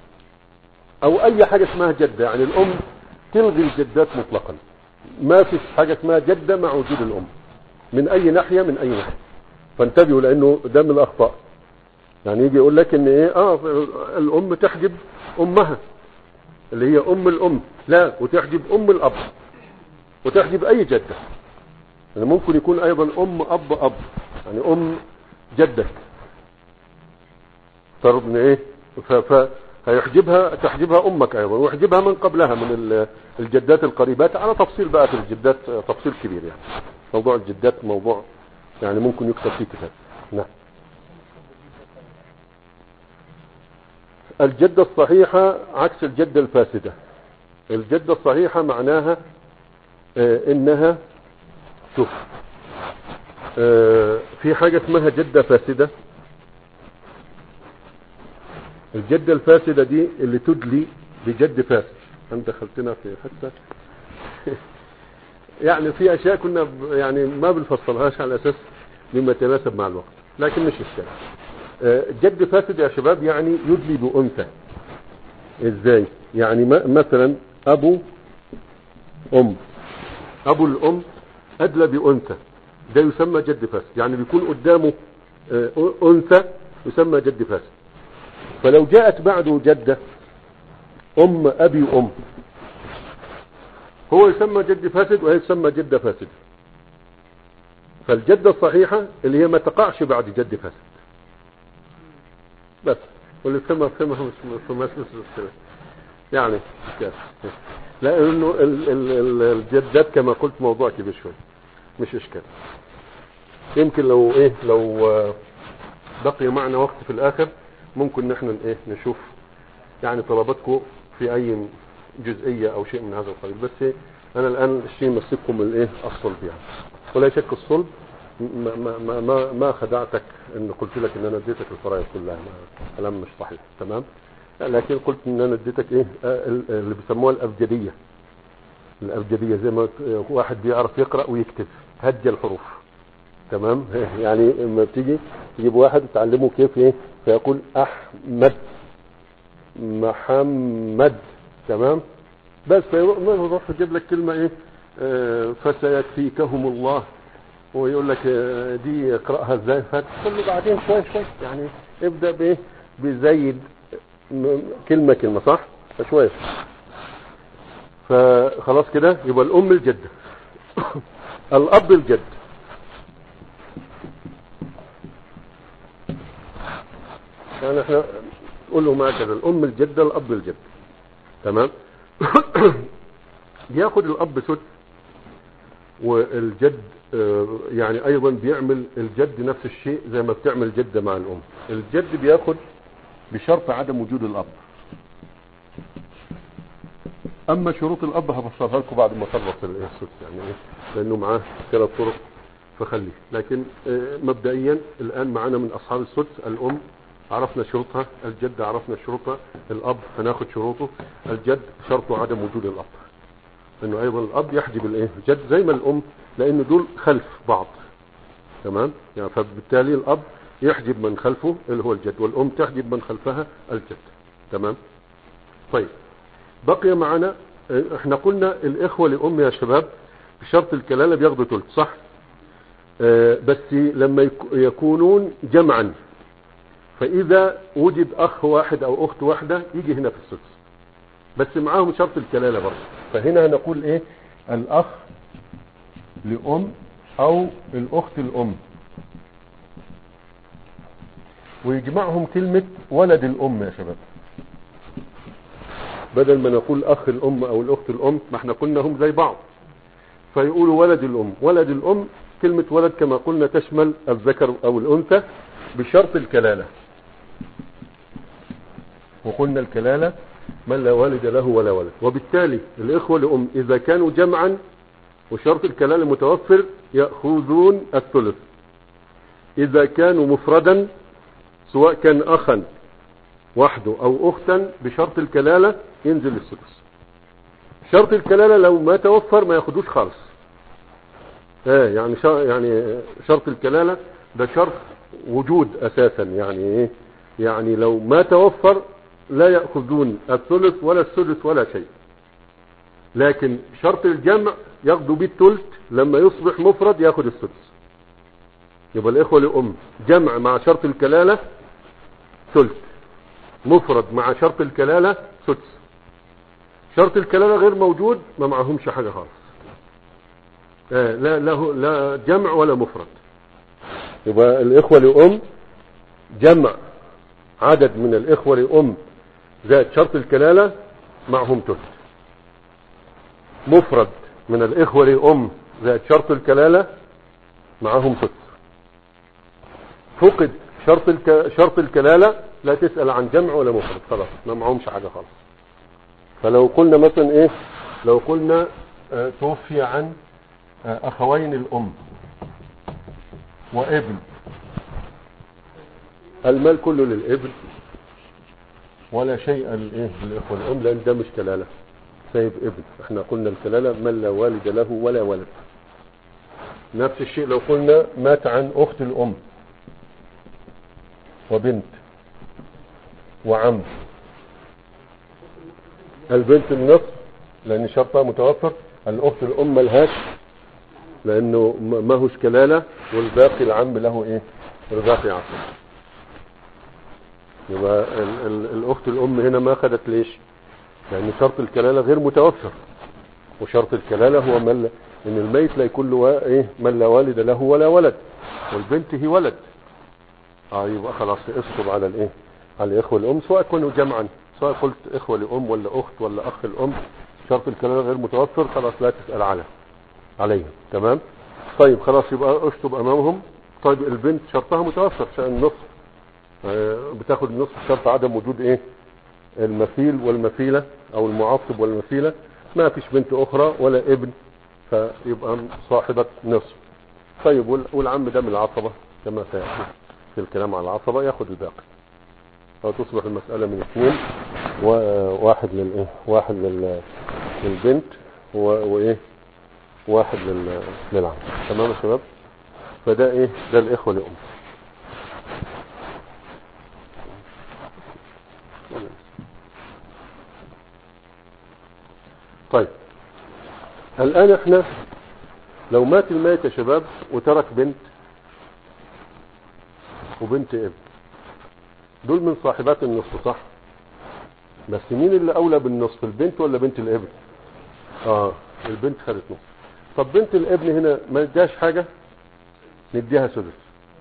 او اي حاجة اسمها جدة. يعني الام تلغي الجدات مطلقا، ما فيش حاجة اسمها جدة مع وجود الام من اي ناحية من اي ناحية. فانتبهوا لانه ده من الاخطاء. يعني يجي يقول لك ان ايه الام تحجب امها اللي هي ام الام، لا، وتحجب ام الاب وتحجب اي جدة. يعني ممكن يكون ايضا ام اب يعني ام جدك فرض ان ايه هيحجبها، تحجبها امك ايضا ويحجبها من قبلها من الجدات القريبات. على تفصيل بقى في الجدات تفصيل كبير يعني. موضوع الجدات موضوع يعني ممكن يكتب فيه كتاب. نعم. الجدة الصحيحة عكس الجدة الفاسدة. الجدة الصحيحة معناها انها شوف في حاجة اسمها جدة فاسدة. الجدة الفاسدة دي اللي تدلي بجد فاسد. انت دخلتنا في حتى يعني في اشياء كنا يعني ما بنفصلهاش على اساس مما يتناسب مع الوقت، لكن مش اشكال. جد فاسد يا شباب يعني يدلي بأنثى. ازاي يعني؟ مثلا ابو الام ادلى بأنثى، ده يسمى جد فاسد. يعني بيكون قدامه انثى يسمى جد فاسد. فلو جاءت بعده جدة ام ابي هو يسمى جد فاسد وهي تسمى جدة فاسدة. فالجدة الصحيحة اللي هي ما تقعش بعد جد فاسد بس، واللي فهمها مش يعني كاس. لانه الجدات كما قلت موضوع كبير شوي مش اشكال. يمكن لو بقي معنا وقت في الاخر ممكن نحن نشوف يعني طلباتكم في اي جزئية او شيء من هذا القبيل. بس انا الان الشيء مسككم الصلب يعني. ولا شك الصلب ما خدعتك ان قلت لك ان انا اديتك الفرائض كلها، كلام مش صحيح. تمام. لكن قلت ان انا اديتك اللي بيسموها الابجدية زي ما واحد بيعرف يقرأ ويكتب هج الحروف. تمام. يعني لما بتيجي تجيب واحد تعلمه كيف فيقول احمد محمد. تمام. بس ما يروح يجيب لك كلمة فسيكفيكهم الله ويقول لك دي اقرأها ازاي، فتقول له بعدين شوي يعني ابدأ بزيد كلمة كلمة صح شوية. فخلاص كده يبقى الام الجدة الاب الجد. يعني احنا نقول لهم هكذا الام الجدة الاب الجد. تمام. بياخد الاب سدس والجد يعني ايضا بيعمل الجد نفس الشيء زي ما بتعمل جدة مع الام. الجد بياخد بشرط عدم وجود الاب. اما شروط الاب هبصرها لكم بعد ما اخلص السدس يعني لانه معاه 3 طرق فخليه. لكن مبدئيا الان معانا من اصحاب السدس الام عرفنا شروطها، الجد عرفنا شروطها، الاب هناخد شروطه. الجد شرطه عدم وجود الاب، انه ايضا الاب يحجب الجد زي ما الام، لان دول خلف بعض. تمام. يعني فبالتالي الاب يحجب من خلفه اللي هو الجد، والام تحجب من خلفها الجد. تمام. طيب بقي معنا احنا قلنا الاخوة لام يا شباب بشرط الكلالة بياخدوا ثلث صح. بس لما يكونون جمعا، فاذا وجد اخ واحد او اخت واحدة يجي هنا في السدس بس معاهم شرط الكلالة برضه. فهنا هنقول ايه الاخ لام او الاخت الام، ويجمعهم كلمة ولد الام يا شباب، بدل ما نقول اخ الام او الاخت الام ما احنا قلنا هم زي بعض، فيقولوا ولد الام. ولد الام كلمة ولد كما قلنا تشمل الذكر او الانثى بشرط الكلالة، وقلنا الكلالة من لا والد له ولا ولد. وبالتالي الاخوة لام اذا كانوا جمعا وشرط الكلالة متوفر يأخذون الثلث. اذا كانوا مفردا سواء كان اخا وحده او اختا بشرط الكلالة ينزل السدس. شرط الكلالة لو ما توفر ما ياخدوش خالص. يعني شرط الكلالة ده شرط وجود اساسا. يعني ايه؟ يعني لو ما توفر لا يأخذون الثلث ولا السدس ولا شيء. لكن شرط الجمع ياخدوا بيه الثلث، لما يصبح مفرد ياخد السدس. يبقى الاخوة لأم جمع مع شرط الكلالة ثلث، مفرد مع شرط الكلالة سدس. شرط الكلالة غير موجود ما معهمش حاجة خالص. لا جمع ولا مفرد. يبقى الاخوة لأم جمع عدد من الاخوة لأم زائد شرط الكلالة معهم ثلث. مفرد من الاخوة لأم زائد شرط الكلالة معهم ثلث. فقد شرط الكلالة لا تسأل عن جمع ولا مفرد، خلاص ما معهمش حاجة خالص. فلو قلنا مثلا ايه، لو قلنا توفي عن اخوين الام وابن، المال كله للابن ولا شيء للاخوة الام، لان ده مش كلالة سايب ابن. احنا قلنا الكلالة من لا والد له ولا ولد. نفس الشيء لو قلنا مات عن اخت الام وبنت وعم، البنت النصف لان شرطها متوفر، الاخت الام ملهاش لانه ما هوش كلالة، والباقي العم له ايه؟ الباقي عصر. يبقى الاخت الام هنا ما اخذت ليش؟ لان شرط الكلالة غير متوفر، وشرط الكلالة هو ان الميت لا يكون له ايه؟ من لا والد له ولا ولد، والبنت هي ولد. يبقى خلاص اسقط على الايه؟ على الاخوة الام سواء كانوا جمعا، سواء قلت اخوة لام ولا اخت ولا اخ الام، شرط الكلالة غير متوفر خلاص لا تسأل عليهم. تمام. طيب خلاص يبقى اشطب امامهم. طيب البنت شرطها متوفر عشان النصف، بتاخد النصف شرط عدم وجود ايه؟ المثيل والمثيلة او المعصب والمثيلة. ما فيش بنت اخرى ولا ابن، فيبقى صاحبة نصف. طيب والعم ده من العصبة كما سيأتي في الكلام على العصبة ياخد الباقي، فتصبح المسألة من 2 وواحد للايه؟ واحد للبنت وايه؟ واحد للعم. تمام يا شباب. فده ايه؟ ده الاخوة لأم. طيب الان احنا لو مات الميت يا شباب وترك بنت وبنت ابن، دول من صاحبات النصف صح؟ بس مين اللي اولى بالنصف، البنت ولا بنت الابن؟ البنت خدت نصف. طب بنت الابن هنا ما نديهاش حاجة، نديها سدس.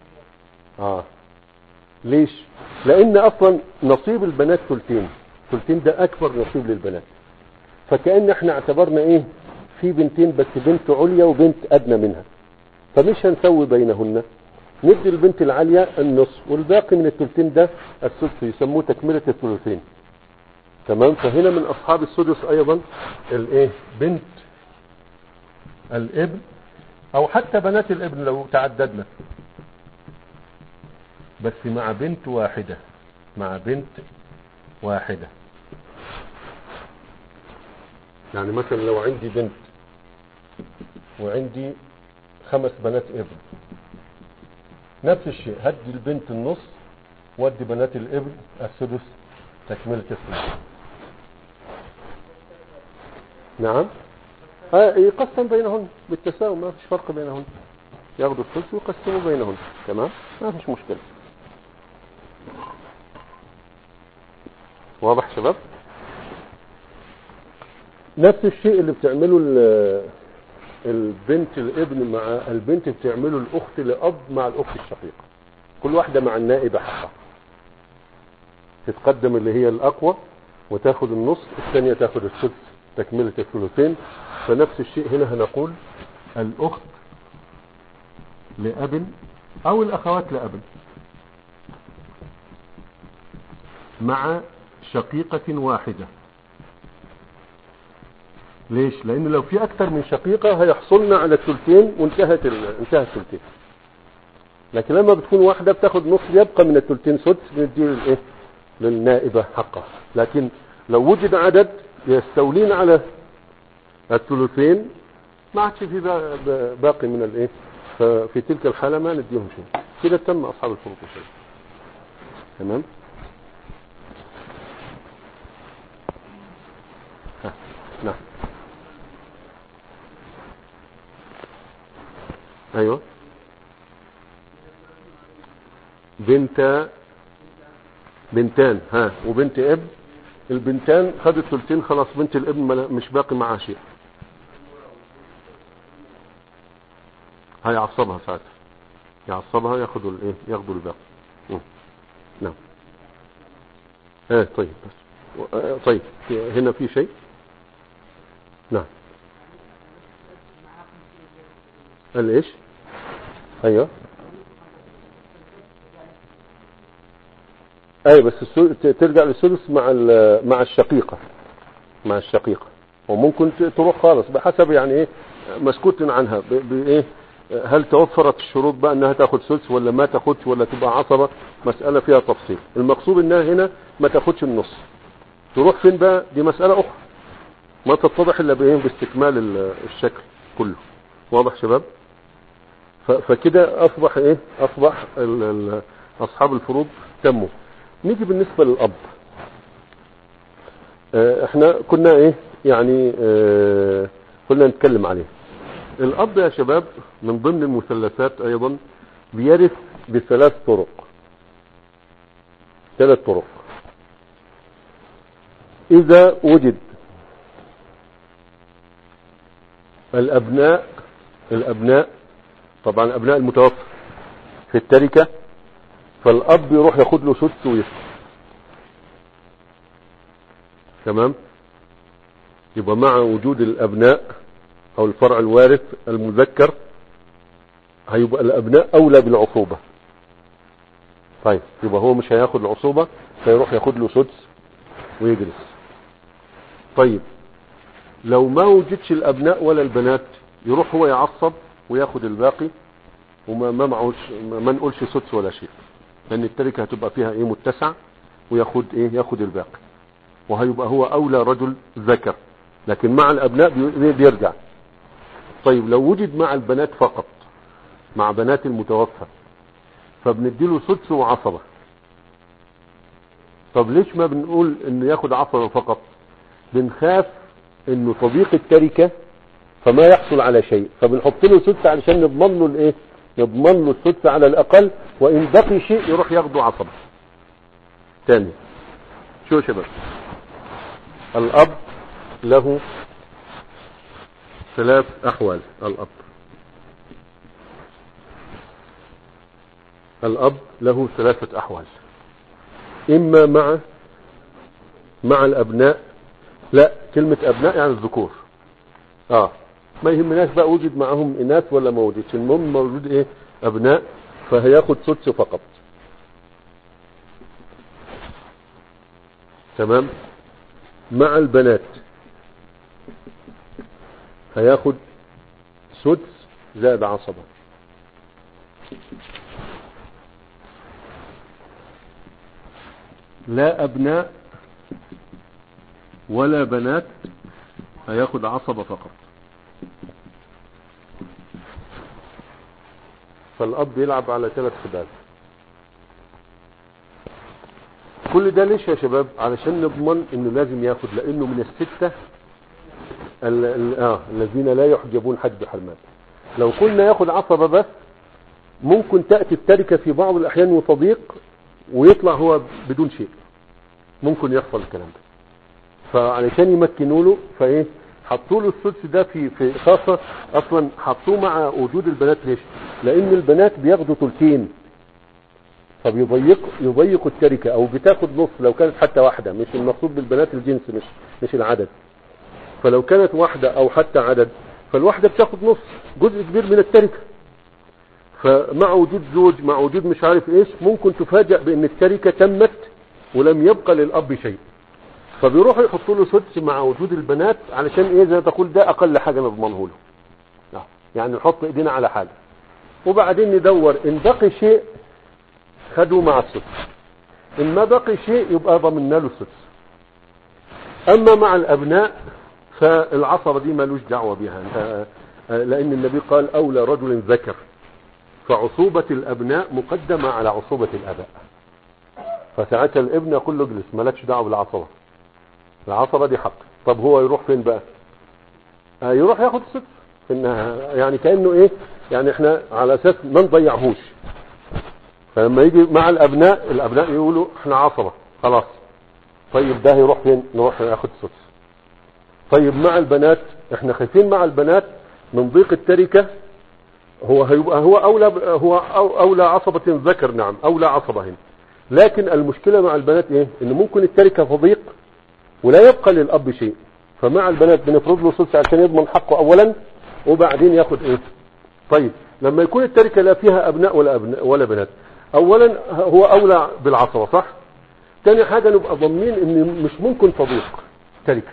ليش؟ لان اصلا نصيب البنات ثلثين، ثلثين ده اكبر نصيب للبنات. فكأن احنا اعتبرنا ايه، في بنتين بس، بنت عليا وبنت ادنى منها، فمش هنسوي بينهن، ندي البنت العالية النصف والباقي من الثلثين ده السدس، يسموه تكملة الثلثين. تمام. فهنا من اصحاب السدس ايضا الايه، بنت الابن او حتى بنات الابن لو تعددنا، بس مع بنت واحدة، مع بنت واحدة. يعني مثلا لو عندي بنت وعندي 5 بنات ابن، نفس الشيء، هدي البنت النص وادي بنات الابن السدس تكملة الثلث. نعم. يقسم بينهن بالتساوي، ما فيش فرق بينهن، ياخدوا الثلث ويقسموا بينهن. تمام، ما فيش مشكلة. واضح شباب؟ نفس الشيء اللي بتعمله البنت الابن مع البنت، بتعمله الاخت لاب مع الاخت الشقيقة، كل واحدة مع النائبة حقها، تتقدم اللي هي الاقوى وتاخد النص، الثانية تاخد السدس تكملة الثلثين. فنفس الشيء هنا هنقول الاخت لاب او الاخوات لاب مع شقيقة واحدة. ليش؟ لان لو في اكثر من شقيقة هيحصلنا على الثلثين وانتهى الثلثين. لكن لما بتكون واحدة بتاخد نص، يبقى من الثلثين سدس بنديه للايه، للنائبة حقها. لكن لو وجد عدد يستولين على الثلثين ما عادش في باقي من الايه، ففي تلك الحالة ما نديهم شيء. كده تم اصحاب الفروق شيء. تمام. نعم. ايوه. بنتان وبنت ابن. البنتان خدوا الثلثين خلاص، بنت الابن مش باقي معها شيء، هيعصبها ساعتها، يعصبها ياخدوا الايه، ياخدوا الباقي. نعم. طيب بس طيب هنا في شيء. نعم. ايش؟ ايوه بس ترجع للثلث مع الشقيقة، مع الشقيقة، وممكن تروح خالص بحسب يعني ايه مسكوت عنها بايه، هل توفرت الشروط بقى انها تاخد ثلث ولا ما تاخدش ولا تبقى عصبة، مسألة فيها تفصيل. المقصود انها هنا ما تاخدش النص، تروح فين بقى دي مسألة اخرى ما تتضح الا بايه، باستكمال الشكل كله. واضح شباب؟ فكده اصبح ايه، اصبح اصحاب الفروض تموا. نيجي بالنسبة للأب. احنا كنا ايه يعني كنا نتكلم عليه. الأب يا شباب من ضمن المثلثات ايضا بيرث بثلاث طرق، 3 طرق. اذا وجد الابناء طبعا ابناء المتوفى في التركة، فالاب يروح ياخد له سدس ويسدس. تمام. يبقى مع وجود الابناء او الفرع الوارث المذكر هيبقى الابناء اولى بالعصوبة. طيب يبقى هو مش هياخد العصوبة، فيروح ياخد له سدس ويجلس. طيب لو ما وجدش الابناء ولا البنات، يروح هو يعصب وياخد الباقي، وما معوش، ما نقولش سدس ولا شيء، لان التركة هتبقى فيها ايه، متسع، وياخد ايه، ياخد الباقي، وهيبقى هو اولى رجل ذكر. لكن مع الابناء بيرجع. طيب لو وجد مع البنات فقط، مع بنات المتوفى، فبنديله سدس وعصبة. طب ليش ما بنقول انه ياخد عصبة فقط؟ بنخاف انه صديق التركة فما يحصل على شيء، فبنحط له سدس علشان نضمن له الايه، نضمن له السدس على الاقل، وان بقي شيء يروح ياخده عصبة تاني. شو يا شباب؟ الأب له 3 أحوال. الأب له 3 أحوال. إما مع الأبناء. لا، كلمة أبناء يعني الذكور. ما يهمناش بقى وجد معهم إناث ولا ما وجدش، المهم موجود إيه؟ أبناء، فهياخد سدس فقط. تمام. مع البنات هياخد سدس زائد عصبة. لا أبناء ولا بنات، هياخد عصبة فقط. فالأب يلعب على 3 خداد. كل ده ليش يا شباب؟ علشان نضمن انه لازم ياخد، لانه من ال6 الذين لا يحجبون حد بحرمان. لو كنا ياخد عصبة بس ممكن تأتي التركة في بعض الأحيان وتضيق ويطلع هو بدون شيء، ممكن يحصل الكلام ده. فعلشان يمكنوا له فايه حطوا له السدس ده في خاصة. اصلا حطوه مع وجود البنات. ليش؟ لان البنات بياخدوا ثلثين، فبيضيقوا التركة، او بتاخد نص لو كانت حتى واحدة. مش المقصود بالبنات الجنس، مش العدد. فلو كانت واحدة او حتى عدد، فالواحدة بتاخد نص، جزء كبير من التركة. فمع وجود زوج، مع وجود مش عارف ايش، ممكن تفاجأ بان التركة تمت ولم يبقى للأب شيء. فبيروحوا يحطوا له سدس مع وجود البنات، علشان ايه؟ زي ما تقول ده اقل حاجة نضمنه له. يعني نحط ايدينا على حاجة وبعدين ندور، ان بقي شيء خدوا مع السدس، ان ما بقي شيء يبقى ضمننا له السدس. اما مع الابناء فالعصبة دي مالوش دعوة بها، لان النبي قال اولى رجل ذكر، فعصوبة الابناء مقدمة على عصوبة الاباء. فساعتها الابن يقول له اجلس، مالكش دعوة بالعصبة، العصبة دي حق. طب هو يروح فين بقى؟ يروح ياخد السدس. يعني كأنه ايه؟ يعني احنا على اساس ما نضيعهوش. فلما يجي مع الابناء يقولوا احنا عصبة خلاص. طيب ده يروح فين؟ نروح ياخد السدس. طيب مع البنات احنا خايفين مع البنات من ضيق التركة، هيبقى هو اولى عصبة ذكر. نعم، اولى عصبة هنا. لكن المشكلة مع البنات ايه؟ ان ممكن التركة تضيق ولا يبقى للأب شيء. فمع البنات بنفرض له سدس عشان يضمن حقه اولا، وبعدين ياخد ايه؟ طيب لما يكون التركة لا فيها ابناء ولا بنات، اولا هو اولى بالعصبة، صح؟ تاني حاجة نبقى ضمنين ان مش ممكن تضيق تركة.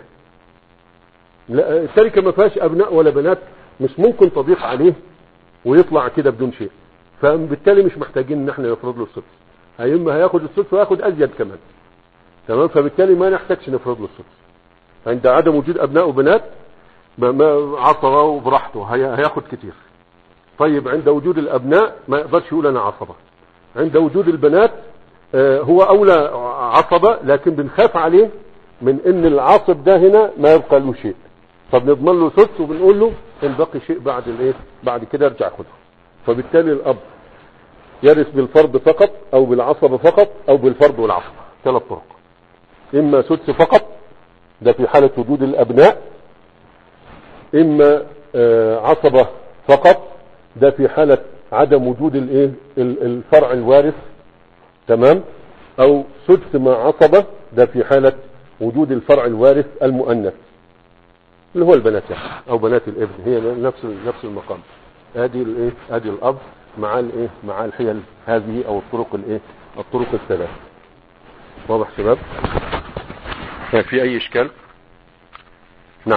التركة ما فيهاش ابناء ولا بنات، مش ممكن تضيق عليه ويطلع كده بدون شيء. فبالتالي مش محتاجين ان احنا نفرض له السدس. اما هياخد السدس وياخد ازيد كمان. تمام. فبالتالي ما نحتاجش نفرض له السدس عند عدم وجود ابناء وبنات. ما عصبة وبراحته، هياخد كتير. طيب عند وجود الابناء ما يقدرش يقول انا عصبة. عند وجود البنات هو اولى عصبة، لكن بنخاف عليه من ان العاصب ده هنا ما يبقى له شيء، فبنضمن له سدس وبنقول له ان بقي شيء بعد كده ارجع خده. فبالتالي الاب يرث بالفرض فقط، او بالعصبة فقط، او بالفرض والعصبة. 3 طرق. اما سدس فقط، ده في حالة وجود الابناء. اما عصبة فقط، ده في حالة عدم وجود الفرع الوارث. تمام. او سدس مع عصبة، ده في حالة وجود الفرع الوارث المؤنث اللي هو البنات او بنات الابن. هي نفس المقام. ادي الاب مع الحيل هذه، او الطرق الثلاث. واضح شباب؟ في اي اشكال؟ نعم.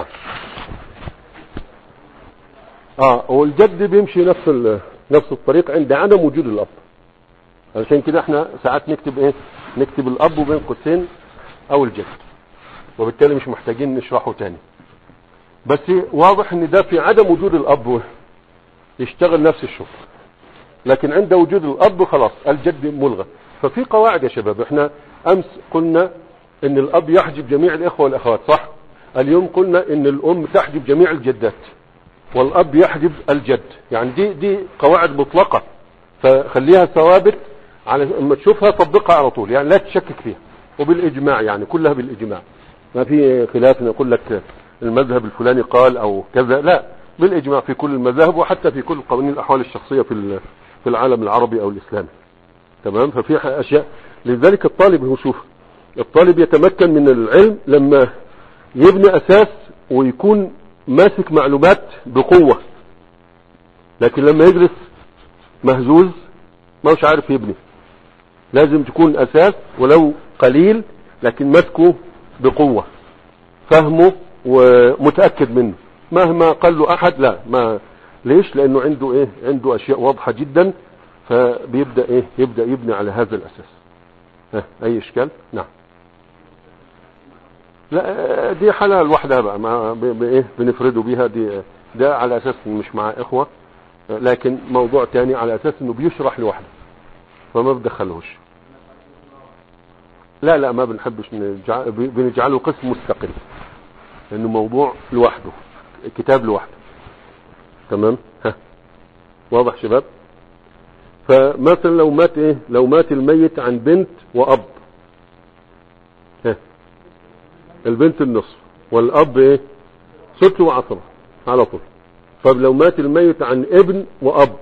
والجد بيمشي نفس الطريق عند عدم وجود الاب. علشان كده احنا ساعات نكتب الاب وبين قوسين او الجد، وبالتالي مش محتاجين نشرحه تاني. بس واضح ان ده في عدم وجود الاب يشتغل نفس الشغل، لكن عند وجود الاب خلاص الجد ملغى. ففي قواعد يا شباب. احنا امس قلنا ان الاب يحجب جميع الاخوة والاخوات، صح؟ اليوم قلنا ان الام تحجب جميع الجدات والاب يحجب الجد. يعني دي قواعد مطلقة، فخليها ثوابت، على اما تشوفها طبقها على طول، يعني لا تشكك فيها. وبالاجماع، يعني كلها بالاجماع. ما في خلاف يقول لك المذهب الفلاني قال او كذا، لا، بالاجماع في كل المذاهب وحتى في كل قوانين الاحوال الشخصية في العالم العربي او الاسلامي. تمام. ففي اشياء. لذلك الطالب هو شوف، الطالب يتمكن من العلم لما يبني اساس ويكون ماسك معلومات بقوة، لكن لما يدرس مهزوز ما مش عارف يبني. لازم تكون اساس ولو قليل لكن ماسكه بقوة، فهمه ومتأكد منه مهما قال له احد. لا، ما ليش؟ لانه عنده ايه؟ عنده اشياء واضحة جدا، فبيبدأ ايه؟ يبدأ يبني على هذا الاساس. اي اشكال؟ نعم. لا، دي حالة لوحدها بقى، ما بايه بنفرده بيها دي، ده على اساس مش مع اخوة، لكن موضوع تاني على اساس انه بيشرح لوحده فما بدخلهوش. لا ما بنحبش بنجعله قسم مستقل، لانه موضوع لوحده، كتاب لوحده. تمام. واضح شباب؟ فمثلا لو مات ايه؟ لو مات الميت عن بنت واب، البنت النصف والاب ايه؟ ست وعصرة على طول. طب لو مات الميت عن ابن واب،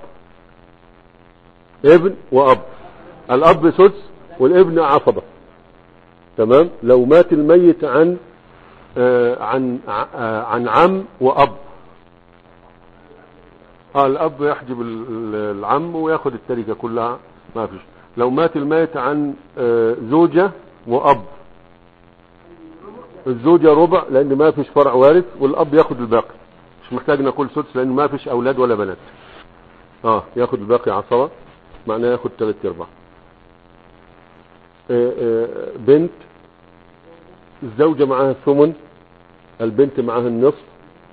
ابن واب، الاب سدس والابن عصبة. تمام. لو مات الميت عن عن عم واب، الاب يحجب العم وياخد التركة كلها، ما فيش. لو مات الميت عن زوجة واب، الزوجة ربع لان ما فيش فرع وارث، والاب ياخد الباقي، مش محتاج نقول سدس لان ما فيش اولاد ولا بنات. ياخد الباقي عصبة، معناه ياخد 3/4. بنت، الزوجة معها الثمن، البنت معها النصف.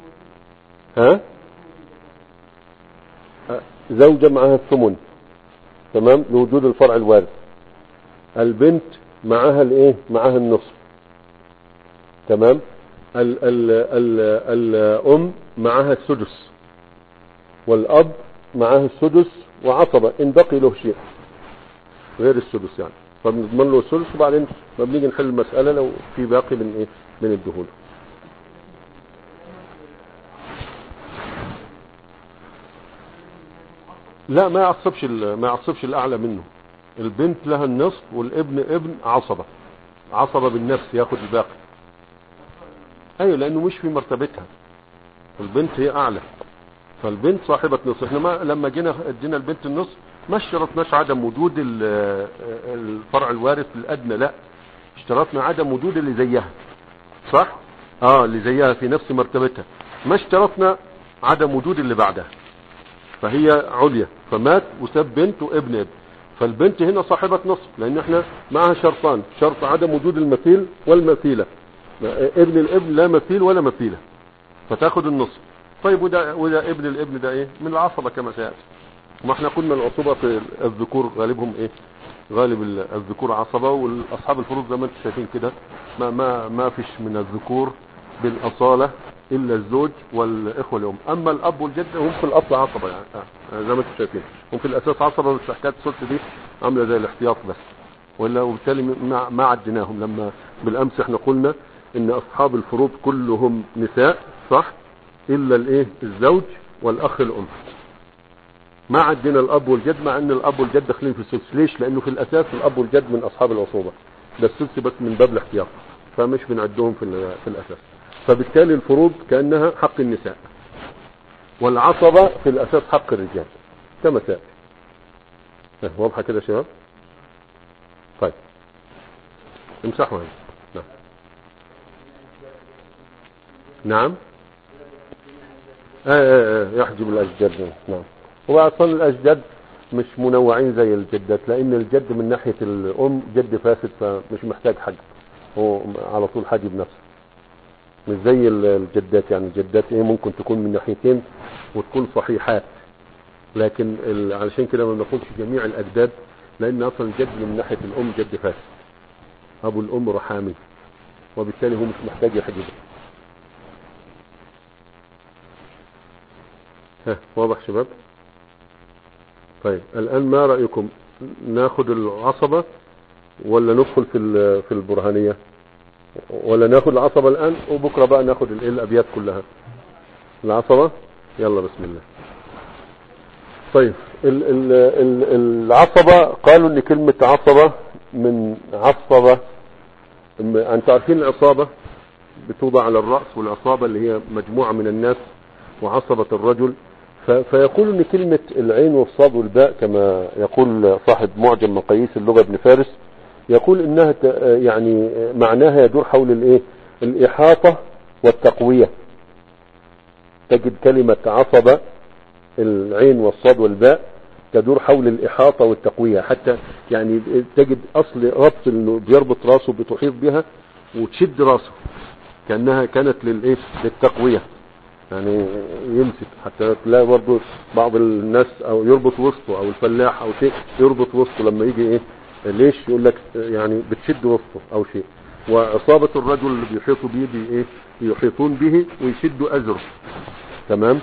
زوجة معها الثمن، تمام، لوجود الفرع الوارث. البنت معها الايه؟ معها النصف. تمام. ال ال ال الام معها السدس، والاب معها السدس وعصبة ان بقي له شيء غير السدس يعني، فبنضمن له السدس، وبعدين ما بنيجي نحل المسألة لو في باقي من ايه؟ من الدهون. لا، ما يعصبش الاعلى منه. البنت لها النصف والابن ابن عصبة بالنفس، ياخد الباقي. ايوه، لانه مش في مرتبتها، البنت هي اعلى، فالبنت صاحبة نصف. احنا لما جينا ادينا البنت النصف ما اشترطناش عدم وجود الفرع الوارث الادنى، لا، اشترطنا عدم وجود اللي زيها، صح؟ اللي زيها في نفس مرتبتها، ما اشترطنا عدم وجود اللي بعدها، فهي عليا، فمات وساب بنت وابن ابن، فالبنت هنا صاحبة نصف، لان احنا معها شرطان: شرط عدم وجود المثيل والمثيلة. ابن الابن لا مثيل ولا مثيلة، فتاخد النصف. طيب وده ابن الابن ده ايه؟ من العصبة كما سيأتي. ما احنا قلنا العصبة في الذكور غالبهم ايه؟ غالب الذكور عصبة، والاصحاب الفروض زي ما انتم شايفين كده ما فيش من الذكور بالاصالة الا الزوج والاخوة الام. اما الاب والجد هم في الاصل عصبة يعني، زي ما انتم شايفين هم في الاساس عصبة، بس حكاية الثلث دي عاملة زي الاحتياط بس، وبالتالي ما عدناهم. لما بالامس احنا قلنا ان اصحاب الفروض كلهم نساء، صح؟ الا الايه؟ الزوج والاخ الام. ما عدنا الاب والجد، مع ان الاب والجد داخلين في السدس. ليش؟ لانه في الاساس الاب والجد من اصحاب العصوبة، ده السدس بس من باب الاحتياط، فمش بنعدهم في الاساس. فبالتالي الفروض كأنها حق النساء، والعصبة في الاساس حق الرجال كما سأل. واضحة كده يا شباب؟ طيب امسحوا هذا. نعم. يحجب الاجداد. نعم. هو اصلا الاجداد مش منوعين زي الجدات، لان الجد من ناحية الام جد فاسد فمش محتاج حج، هو على طول حاجب نفسه، مش زي الجدات. يعني الجدات ايه؟ ممكن تكون من ناحيتين وتكون صحيحات، لكن علشان كده ما بنقولش جميع الاجداد، لان اصلا الجد من ناحية الام جد فاسد، ابو الام رحامي، وبالتالي هو مش محتاج يحجبه. واضح شباب؟ طيب الان ما رأيكم، ناخد العصبة ولا ندخل في البرهانية؟ ولا ناخد العصبة الآن وبكرة بقى ناخد الأبيات كلها؟ العصبة. يلا بسم الله. طيب العصبة، قالوا ان كلمة عصبة من عصبة. انتوا عارفين العصابة بتوضع على الرأس، والعصابة اللي هي مجموعة من الناس، وعصبة الرجل. فيقول ان كلمة العين والصاد والباء كما يقول صاحب معجم مقاييس اللغة ابن فارس، يقول انها يعني معناها يدور حول الايه، الاحاطة والتقوية. تجد كلمة عصبة العين والصاد والباء تدور حول الإحاطة والتقوية، حتى يعني تجد أصل ربط انه بيربط راسه بتحيط بها وتشد راسه كأنها كانت للإيه، للتقوية، يعني يمسك. حتى تلاقي برضه بعض الناس أو يربط وسطه، أو الفلاح أو شيء يربط وسطه لما يجي إيه، ليش؟ يقول لك يعني بتشد وسطه أو شيء. وعصابة الرجل اللي بيحيطوا به بإيه، يحيطون به ويشدوا أزره. تمام.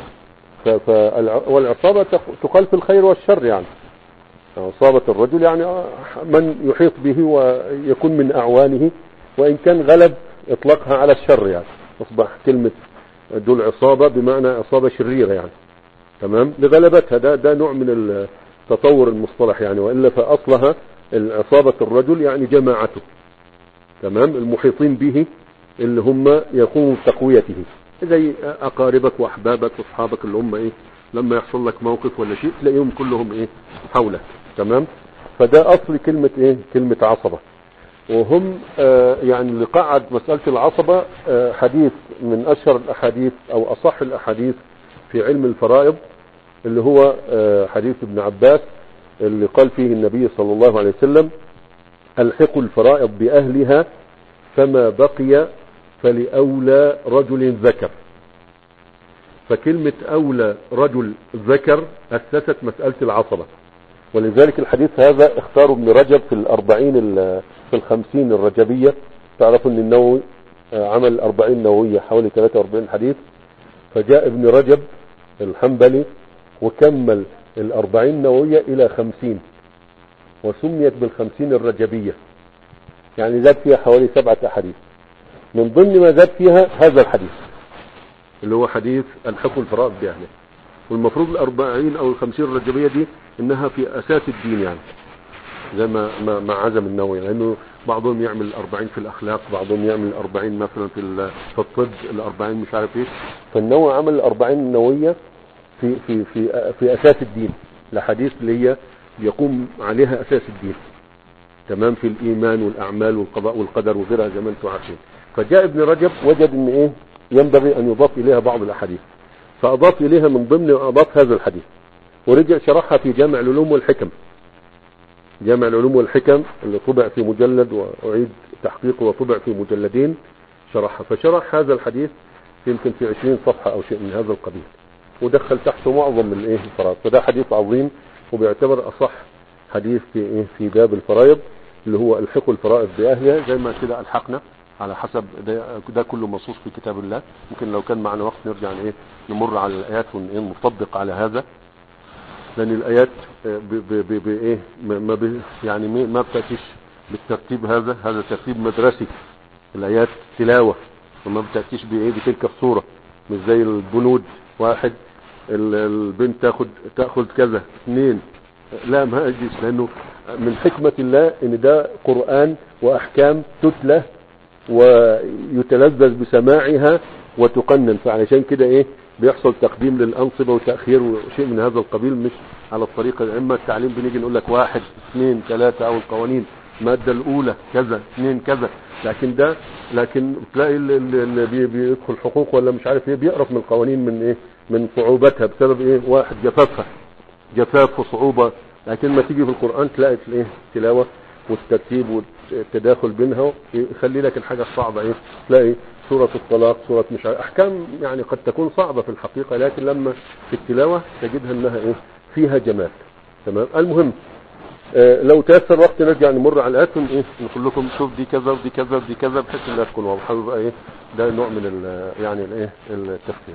والعصابة تقال في الخير والشر، يعني عصابة الرجل يعني من يحيط به ويكون من أعوانه، وإن كان غلب اطلقها على الشر، يعني أصبح كلمة دول عصابة بمعنى عصابة شريرة يعني. تمام. لغلبتها، ده نوع من التطور المصطلح يعني، وإلا فأصلها العصابة الرجل يعني جماعته. تمام. المحيطين به اللي هم يقوموا بتقويته، زي أقاربك وأحبابك وأصحابك اللي هم إيه، لما يحصل لك موقف ولا شيء تلاقيهم كلهم إيه، حولك. تمام. فده أصل كلمة إيه، كلمة عصبة. وهم يعني اللي قعد مسألة العصبة حديث من أشهر الأحاديث أو أصح الأحاديث في علم الفرائض، اللي هو حديث ابن عباس اللي قال فيه النبي صلى الله عليه وسلم: الحقوا الفرائض بأهلها فما بقي فلأولى رجل ذكر. فكلمة أولى رجل ذكر أسست مسألة العصبة، ولذلك الحديث هذا اختاروا ابن رجب في في 50 الرجبية. تعرفوا ان النووي عمل 40 نووية، حوالي 43 حديث، فجاء ابن رجب الحنبلي وكمل 40 نووية إلى 50، وسميت بال50 الرجبية، يعني زاد فيها حوالي 7 أحاديث. من ضمن ما زاد فيها هذا الحديث اللي هو حديث الحقوا الفرائض بأهله. والمفروض 40 أو 50 الرجبية دي إنها في أساس الدين، يعني زي ما عزم النووي، لأنه بعضهم يعمل 40 في الأخلاق، بعضهم يعمل 40 مثلا في الطب، 40 مش عارف ايش. فالنووي عمل 40 النووية في أساس الدين، الحديث اللي هي يقوم عليها أساس الدين. تمام. في الإيمان والأعمال والقضاء والقدر وغيرها زي ما انتم عارفين. فجاء ابن رجب وجد ان ايه، ينبغي ان يضاف اليها بعض الاحاديث، فاضاف اليها من ضمن اضاف هذا الحديث، ورجع شرحها في جامع العلوم والحكم. جامع العلوم والحكم اللي طبع في مجلد واعيد تحقيقه وطبع في مجلدين، شرحها. فشرح هذا الحديث يمكن في 20 صفحة او شيء من هذا القبيل، ودخل تحته معظم الايه الفرائض. فده حديث عظيم، وبيعتبر اصح حديث في ايه، في باب الفرائض، اللي هو الحقوا الفرائض باهلها. زي ما كده الحقنا على حسب ده كله مصوص في كتاب الله. ممكن لو كان معنا وقت نرجع ايه، نمر على الايات ونطبق على هذا، لان الايات بايه يعني ما بتاتيش بالترتيب هذا ترتيب مدرسي. الايات تلاوه، وما بتاتيش بايه، بتلك الصوره، مش زي البنود، واحد البنت تاخذ كذا، اثنين، لا ما اجيش، لانه من حكمة الله ان ده قرآن واحكام تتلى ويتلذذ بسماعها وتقنن. فعلشان كده ايه، بيحصل تقديم للأنصبة وتأخير وشيء من هذا القبيل، مش على الطريقة. اما التعليم بنيجي نقول لك 1 2 3، او القوانين المادة الاولى كذا 2 كذا، لكن تلاقي اللي بيدخل حقوق ولا مش عارف ايه بيقرف من القوانين من ايه، من صعوبتها، بسبب ايه، واحد جفاف وصعوبة. لكن ما تيجي في القرآن تلاقي الايه، التلاوة والترتيب والتداخل بينها يخلي لك الحاجة الصعبة ايه، تلاقي سورة الطلاق، سورة مش عارف، احكام يعني قد تكون صعبة في الحقيقة، لكن لما في التلاوة تجدها انها ايه، فيها جمال. تمام. المهم لو تيسر وقت نرجع نمر على الآيات ايه، نقول لكم شوف دي كذا ودي كذا ودي كذا، بحيث انها تكون واضحة. يبقى ايه، ده نوع من يعني الايه، التفكير.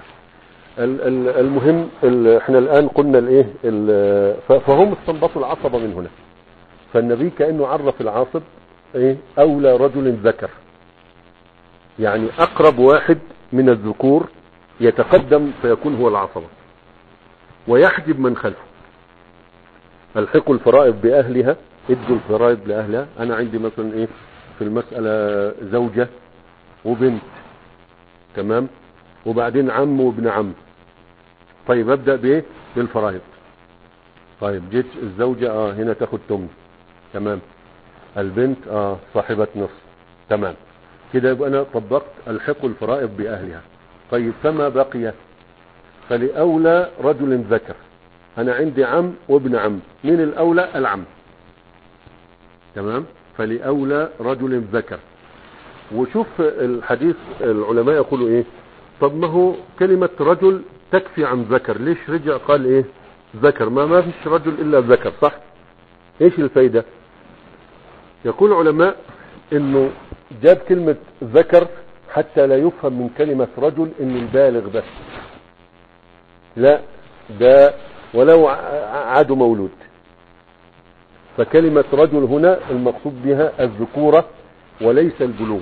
المهم احنا الان قلنا الايه، فهم استنبطوا العصبة من هنا. فالنبي كأنه عرف العاصب ايه، اولى رجل ذكر. يعني اقرب واحد من الذكور يتقدم فيكون هو العصبة ويحجب من خلفه. الحقوا الفرائض باهلها، ادوا الفرائض لاهلها. انا عندي مثلا ايه في المسألة زوجة وبنت، تمام، وبعدين عم وابن عم. طيب ابدأ بايه؟ بالفرائض. طيب جيت الزوجة هنا تاخد تمن، تمام. البنت صاحبة نصف، تمام. كده يبقى انا طبقت الحق الفرائض باهلها. طيب فما بقي؟ فلأولى رجل ذكر. انا عندي عم وابن عم، مين الاولى؟ العم، تمام. فلأولى رجل ذكر. وشوف الحديث العلماء يقولوا ايه؟ طب ما هو كلمة رجل تكفي عن ذكر، ليش رجع قال ايه ذكر؟ ما فيش رجل الا ذكر، صح؟ ايش الفايدة؟ يقول العلماء انه جاب كلمة ذكر حتى لا يفهم من كلمة رجل ان البالغ بس، لا، ده ولو عاد مولود. فكلمة رجل هنا المقصود بها الذكورة وليس البلوغ.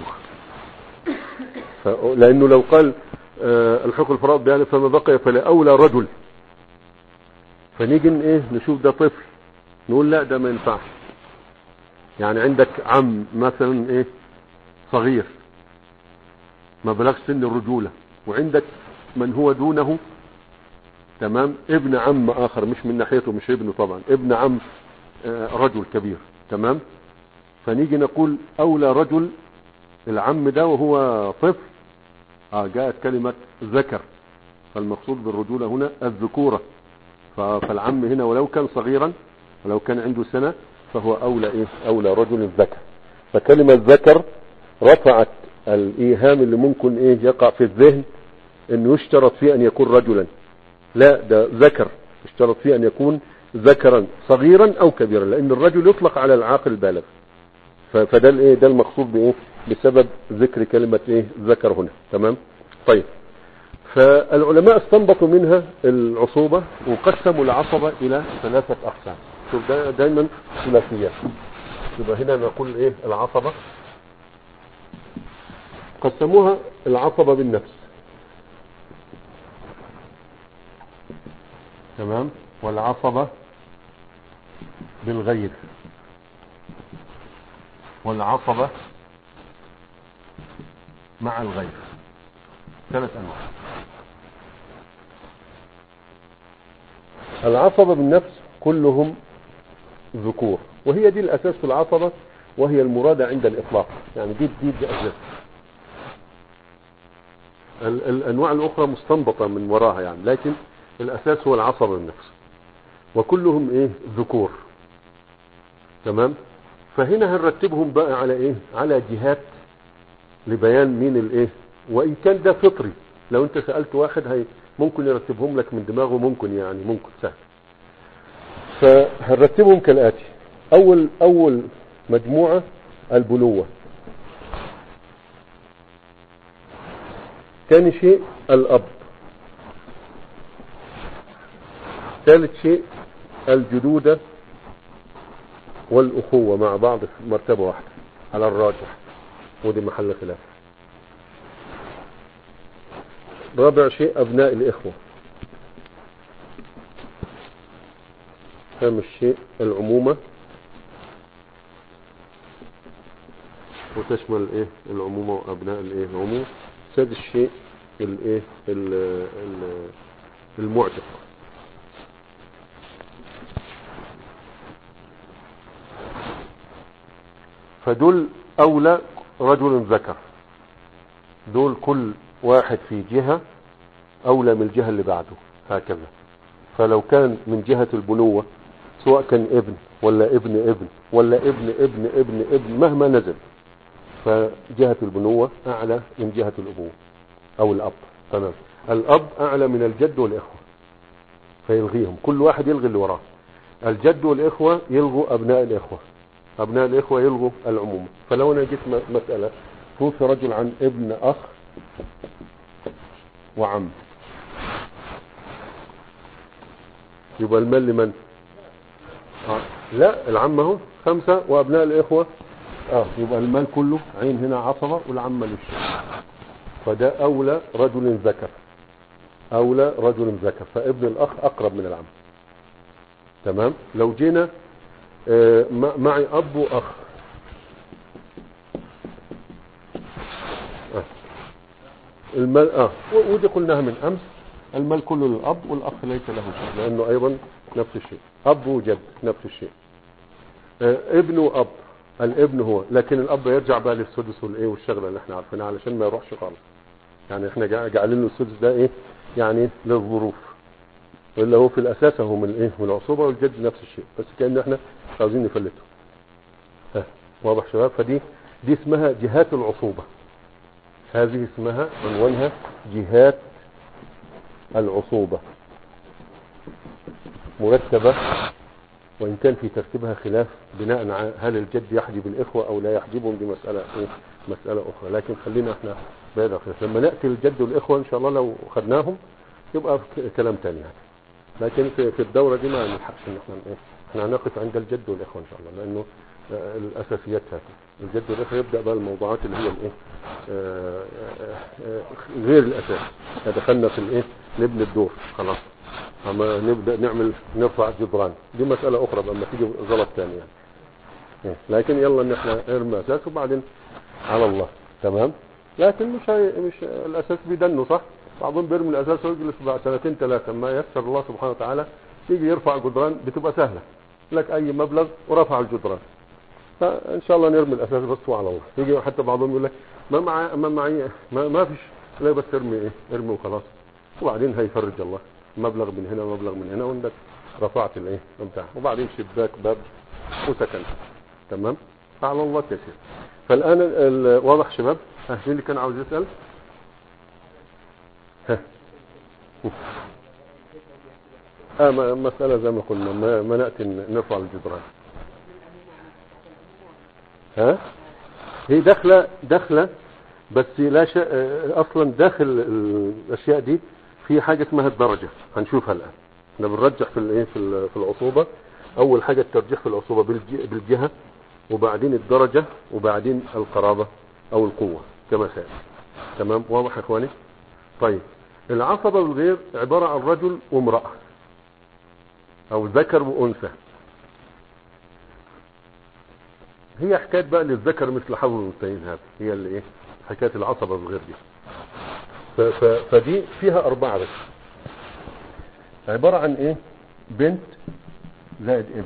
لانه لو قال الحق الفرائض بأهله فما بقي فلأولى رجل، فنيجي ايه نشوف ده طفل نقول لا ده ما ينفعش. يعني عندك عم مثلا ايه صغير ما بلغش سن الرجولة، وعندك من هو دونه، تمام، ابن عم اخر مش من ناحيته، مش ابنه طبعا، ابن عم رجل كبير، تمام. فنيجي نقول اولى رجل العم ده وهو طفل، جاءت كلمة ذكر. فالمقصود بالرجولة هنا الذكورة. فالعم هنا ولو كان صغيرا ولو كان عنده سنة فهو اولى ايه؟ اولى رجل ذكر. فكلمة ذكر رفعت الايهام اللي ممكن ايه يقع في الذهن انه يشترط فيه ان يكون رجلا. لا، ده ذكر، اشترط فيه ان يكون ذكرا صغيرا او كبيرا، لان الرجل يطلق على العاقل البالغ. فده الايه؟ ده المقصود بايه؟ بسبب ذكر كلمة ايه ذكر هنا، تمام. طيب فالعلماء استنبطوا منها العصوبة وقسموا العصبة الى 3 اقسام. شوف ده دايما ثلاثيات. يبقى هنا نقول ايه العصبة قسموها العصبة بالنفس، تمام، والعصبة بالغير، والعصبة مع الغير. 3 انواع. العصبة بالنفس كلهم ذكور، وهي دي الاساس في العصبة، وهي المرادة عند الاطلاق. يعني دي اساس. الانواع الاخرى مستنبطة من وراها يعني، لكن الاساس هو العصبة بالنفس، وكلهم ايه ذكور، تمام. فهنا هنرتبهم بقى على ايه؟ على جهات لبيان مين الايه. وان كان ده فطري، لو انت سألت واحد ممكن يرتبهم لك من دماغه، ممكن يعني ممكن سهل. فهنرتبهم كالآتي. اول مجموعة البنوة، ثاني شيء الاب، ثالث شيء الجدودة والأخوة مع بعض في مرتبة واحدة على الراجح، ودي محل خلاف. رابع شيء أبناء الإخوة. خامس شيء العمومة، وتشمل الايه العمومة وأبناء الايه العمومة. سادس شيء الايه المعتق. فدول أولى رجل ذكر، دول كل واحد في جهة أولى من الجهة اللي بعده، هكذا. فلو كان من جهة البنوة سواء كان ابن ولا ابن ابن ولا ابن ابن ابن ابن مهما نزل، فجهة البنوة أعلى من جهة الأبوة أو الأب، تمام. الأب أعلى من الجد والإخوة فيلغيهم، كل واحد يلغي اللي وراه. الجد والإخوة يلغوا أبناء الإخوة، أبناء الإخوة يلغوا العموم. فلو أنا جيت مسألة توفي رجل عن ابن أخ وعم، يبقى المال لمن؟ لا، العم اهو 5 وأبناء الإخوة يبقى المال كله عين هنا عصبة والعم مالوش. فده أولى رجل ذكر، أولى رجل ذكر، فابن الأخ أقرب من العم. تمام. لو جينا معي أب وأخ، المال ودي قلناها من أمس، المال كله للأب والأخ ليس له شيء، لأنه أيضا نفس الشيء، أب وجد نفس الشيء. ابن وأب، الابن هو، لكن الأب يرجع بقى للسدس والإيه والشغلة اللي احنا عارفينها علشان ما يروحش خالص. يعني احنا جعلين له السدس ده إيه يعني للظروف، اللي هو في الأساس هو من إيه من العصوبة، والجد نفس الشيء، بس كأن احنا عاوزين نفلته. واضح شباب؟ دي اسمها جهات العصوبة، هذه اسمها عنوانها جهات العصوبة، مرتبة، وإن كان في ترتيبها خلاف بناء على هل الجد يحجب الإخوة أو لا يحجبهم، دي مسألة أخرى، لكن خلينا احنا بهذا خلاف. لما نأتي الجد والإخوة إن شاء الله لو خدناهم يبقى كلام تاني يعني. لكن في الدورة دي ما نلحقش ان احنا هنقف عند الجد والإخوة إن شاء الله، لأنه الأساسيات هذه الجد والإخوة يبدأ بقى الموضوعات اللي هي الإيه غير الأساس. دخلنا في الإيه نبني الدور خلاص، اما نبدأ نرفع الجدران، دي مسألة أخرى بقى، اما تيجي غلط ثاني يعني. لكن يلا ان احنا ارمي أساس وبعدين على الله. تمام. لكن مش الأساس بيدنه صح، بعضهم بيرمي الأساس ويجلس بعد 2 3 ما يسر الله سبحانه وتعالى يجي يرفع الجدران، بتبقى سهلة لك أي مبلغ ورفع الجدران. فإن شاء الله نرمي الأساس بس وعلى الله. يجي حتى بعضهم يقول لك ما معي ما فيش، لا بس ارمي وخلاص، وبعدين هيفرج الله مبلغ من هنا ومبلغ من هنا، وانك رفعت الايه بتاع، وبعدين شباك باب وسكن. تمام. فعلى الله كثير. فالآن واضح شباب؟ مين اللي كان عاوز يسأل؟ مسألة زي ما قلنا ما نأتي نرفع الجدران. هي داخلة بس لا شيء اصلا داخل الاشياء دي في حاجة اسمها الدرجة، هنشوفها الان. احنا بنرجح في الايه في العصوبة، اول حاجة الترجيح في العصوبة بالجهة، وبعدين الدرجة، وبعدين القرابة او القوة كما سيأتي. تمام. واضح يا اخواني؟ طيب العصبة الغير عبارة عن رجل وامرأة او ذكر وانثى. هي حكاية بقى للذكر مثل حظ الانثيين، هذه هي اللي ايه حكاية العصبة الغير دي. فدي فيها 4 بس، عبارة عن ايه؟ بنت زائد ابن،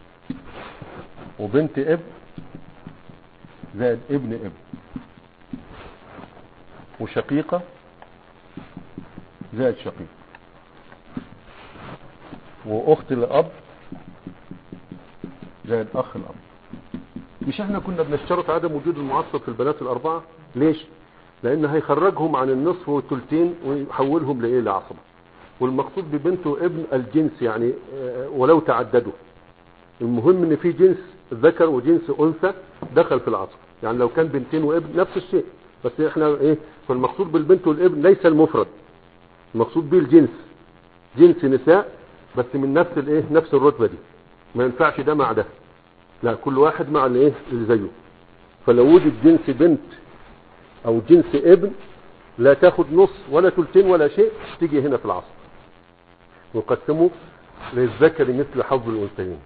وبنت ابن زائد ابن ابن، وشقيقة زائد شقيق، واخت الاب زائد اخ الاب. مش احنا كنا بنشترط عدم وجود المعصب في البنات ال4؟ ليش؟ لان هيخرجهم عن النصف والثلثين ويحولهم لايه لعصبة. والمقصود ببنت وابن الجنس يعني ولو تعددوا، المهم ان في جنس ذكر وجنس انثى دخل في العصبة. يعني لو كان بنتين وابن نفس الشيء، بس احنا ايه فالمقصود بالبنت والابن ليس المفرد، المقصود به الجنس، جنس نساء بس من نفس الايه نفس الرتبة دي، ما ينفعش ده مع ده، لا كل واحد مع الايه اللي زيه. فلو وجد جنس بنت او جنس ابن لا تاخد نص ولا ثلثين ولا شيء، تيجي هنا في العصر وقسموا للذكر مثل حظ الانثيين.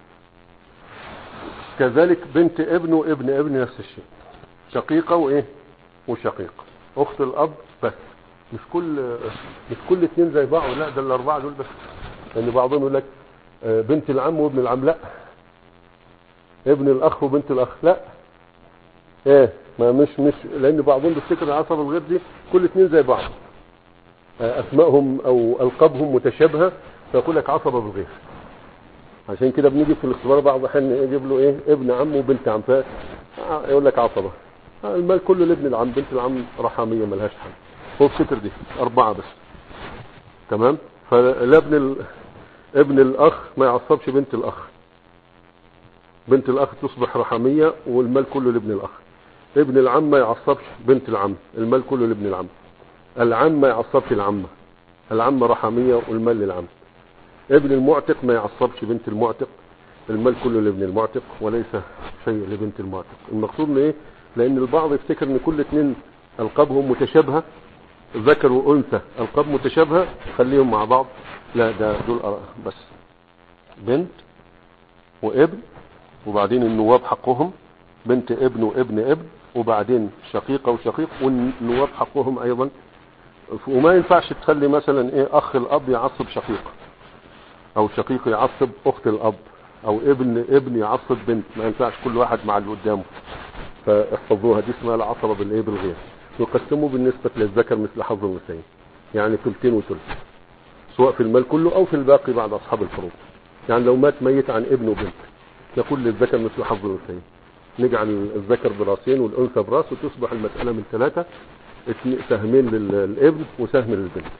كذلك بنت ابن وابن ابن نفس الشيء، شقيقة وايه وشقيق، اخت الاب بس، مش كل 2 زي بعض، لا ده ال4 دول بس. لان يعني بعضهم يقول لك بنت العم وابن العم، لا ابن الاخ وبنت الاخ، لا ايه ما مش لان بعضهم بيفتكر العصبة الغير دي كل 2 زي بعض، اسمائهم او القابهم متشابهة، فيقول لك عصبة بالغير. عشان كده بنيجي في الاختبار بعض احيان يجيب له ايه ابن عم وبنت عم، يقول لك عصبة. المال كله لابن العم، بنت العم رحامية ملهاش حل. هو الفكر دي 4 بس. تمام. فلا ابن الاخ ما يعصبش بنت الاخ، بنت الاخ تصبح رحامية والمال كله لابن الاخ. ابن العم ما يعصبش بنت العم، المال كله لابن العم. العم ما يعصبش العمة، العمة رحامية والمال للعم. ابن المعتق ما يعصبش بنت المعتق، المال كله لابن المعتق وليس شيء لبنت المعتق. المقصود ايه؟ لان البعض يفتكر ان كل 2 القابهم متشابهة ذكر وانثى القاب متشابهة خليهم مع بعض. لا دول بس بنت وابن، وبعدين النواب حقهم بنت ابن وابن ابن، وبعدين شقيقة وشقيق والنواب حقهم ايضا. وما ينفعش تخلي مثلا ايه اخ الاب يعصب شقيق، او شقيق يعصب اخت الاب، او ابن يعصب بنت، ما ينفعش، كل واحد مع اللي قدامه. فاحفظوها، دي اسمها العصبة بالايه بالغير. يقسموا بالنسبة للذكر مثل حظ الانثيين، يعني ثلثين وثلث، سواء في المال كله او في الباقي بعد اصحاب الفروض. يعني لو مات ميت عن ابن وبنت يقول للذكر مثل حظ الانثيين، نجعل الذكر براسين والانثى براس، وتصبح المسألة من 3، سهمين للابن وسهم للبنت.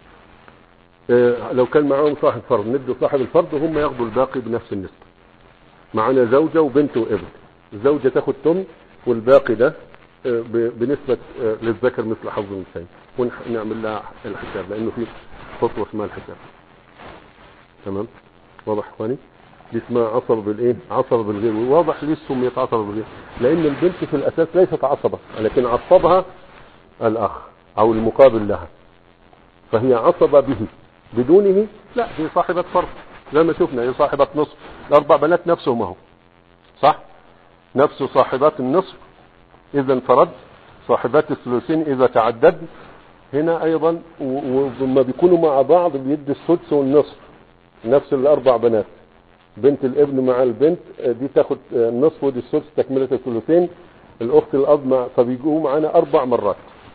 لو كان معاهم صاحب فرض ندوا صاحب الفرض وهم ياخدوا الباقي بنفس النسبة. معنا زوجة وبنت وابن، الزوجة تاخد تمن والباقي ده بنسبة للذكر مثل حظ الانثيين، ونعمل لها الحساب لانه في خطوة اسمها الحساب. تمام، واضح اخواني؟ دي اسمها عصبة بالايه؟ عصبة بالغير. وواضح ليه سميت عصبة بالغير؟ لان البنت في الاساس ليست عصبة، لكن عصبها الاخ او المقابل لها، فهي عصبة به. بدونه لا، هي صاحبة فرض زي ما شفنا، هي صاحبة نصف. الاربع بنات نفسهم اهو، صح؟ نفس صاحبات النصف اذا انفرد، صاحبات الثلثين اذا تعدد. هنا ايضا وما بيكونوا مع بعض بيدي السدس والنصف، نفس الاربع بنات. بنت الابن مع البنت دي تاخد النصف ودي السدس تكملة الثلثين. الاخت الاب فبيجوا معانا 4 مرات،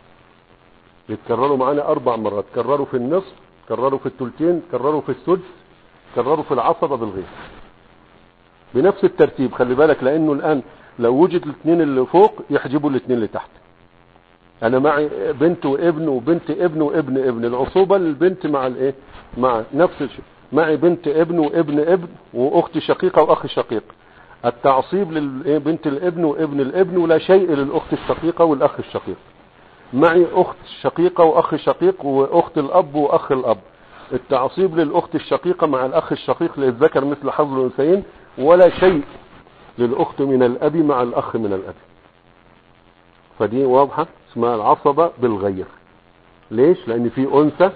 يتكرروا معانا 4 مرات، كرروا في النصف، كرروا في الثلثين، كرروا في السدس، كرروا في العصبة بالغير بنفس الترتيب. خلي بالك، لانه الان لو وجد الاثنين اللي فوق يحجبوا الاثنين اللي تحت. انا معي بنت وابن وبنت ابن وابن ابن، العصوبة للبنت مع الايه؟ مع نفس الشيء. معي بنت ابن وابن ابن واخت شقيقة واخ شقيق، التعصيب لبنت الابن وابن الابن، ولا شيء للاخت الشقيقة والاخ الشقيق. معي اخت شقيقة واخ شقيق واخت الاب واخ الاب، التعصيب للاخت الشقيقة مع الاخ الشقيق للذكر مثل حظ الانثيين، ولا شيء للاخت من الاب مع الاخ من الاب. فدي واضحة، اسمها العصبة بالغير. ليش؟ لان في انثى،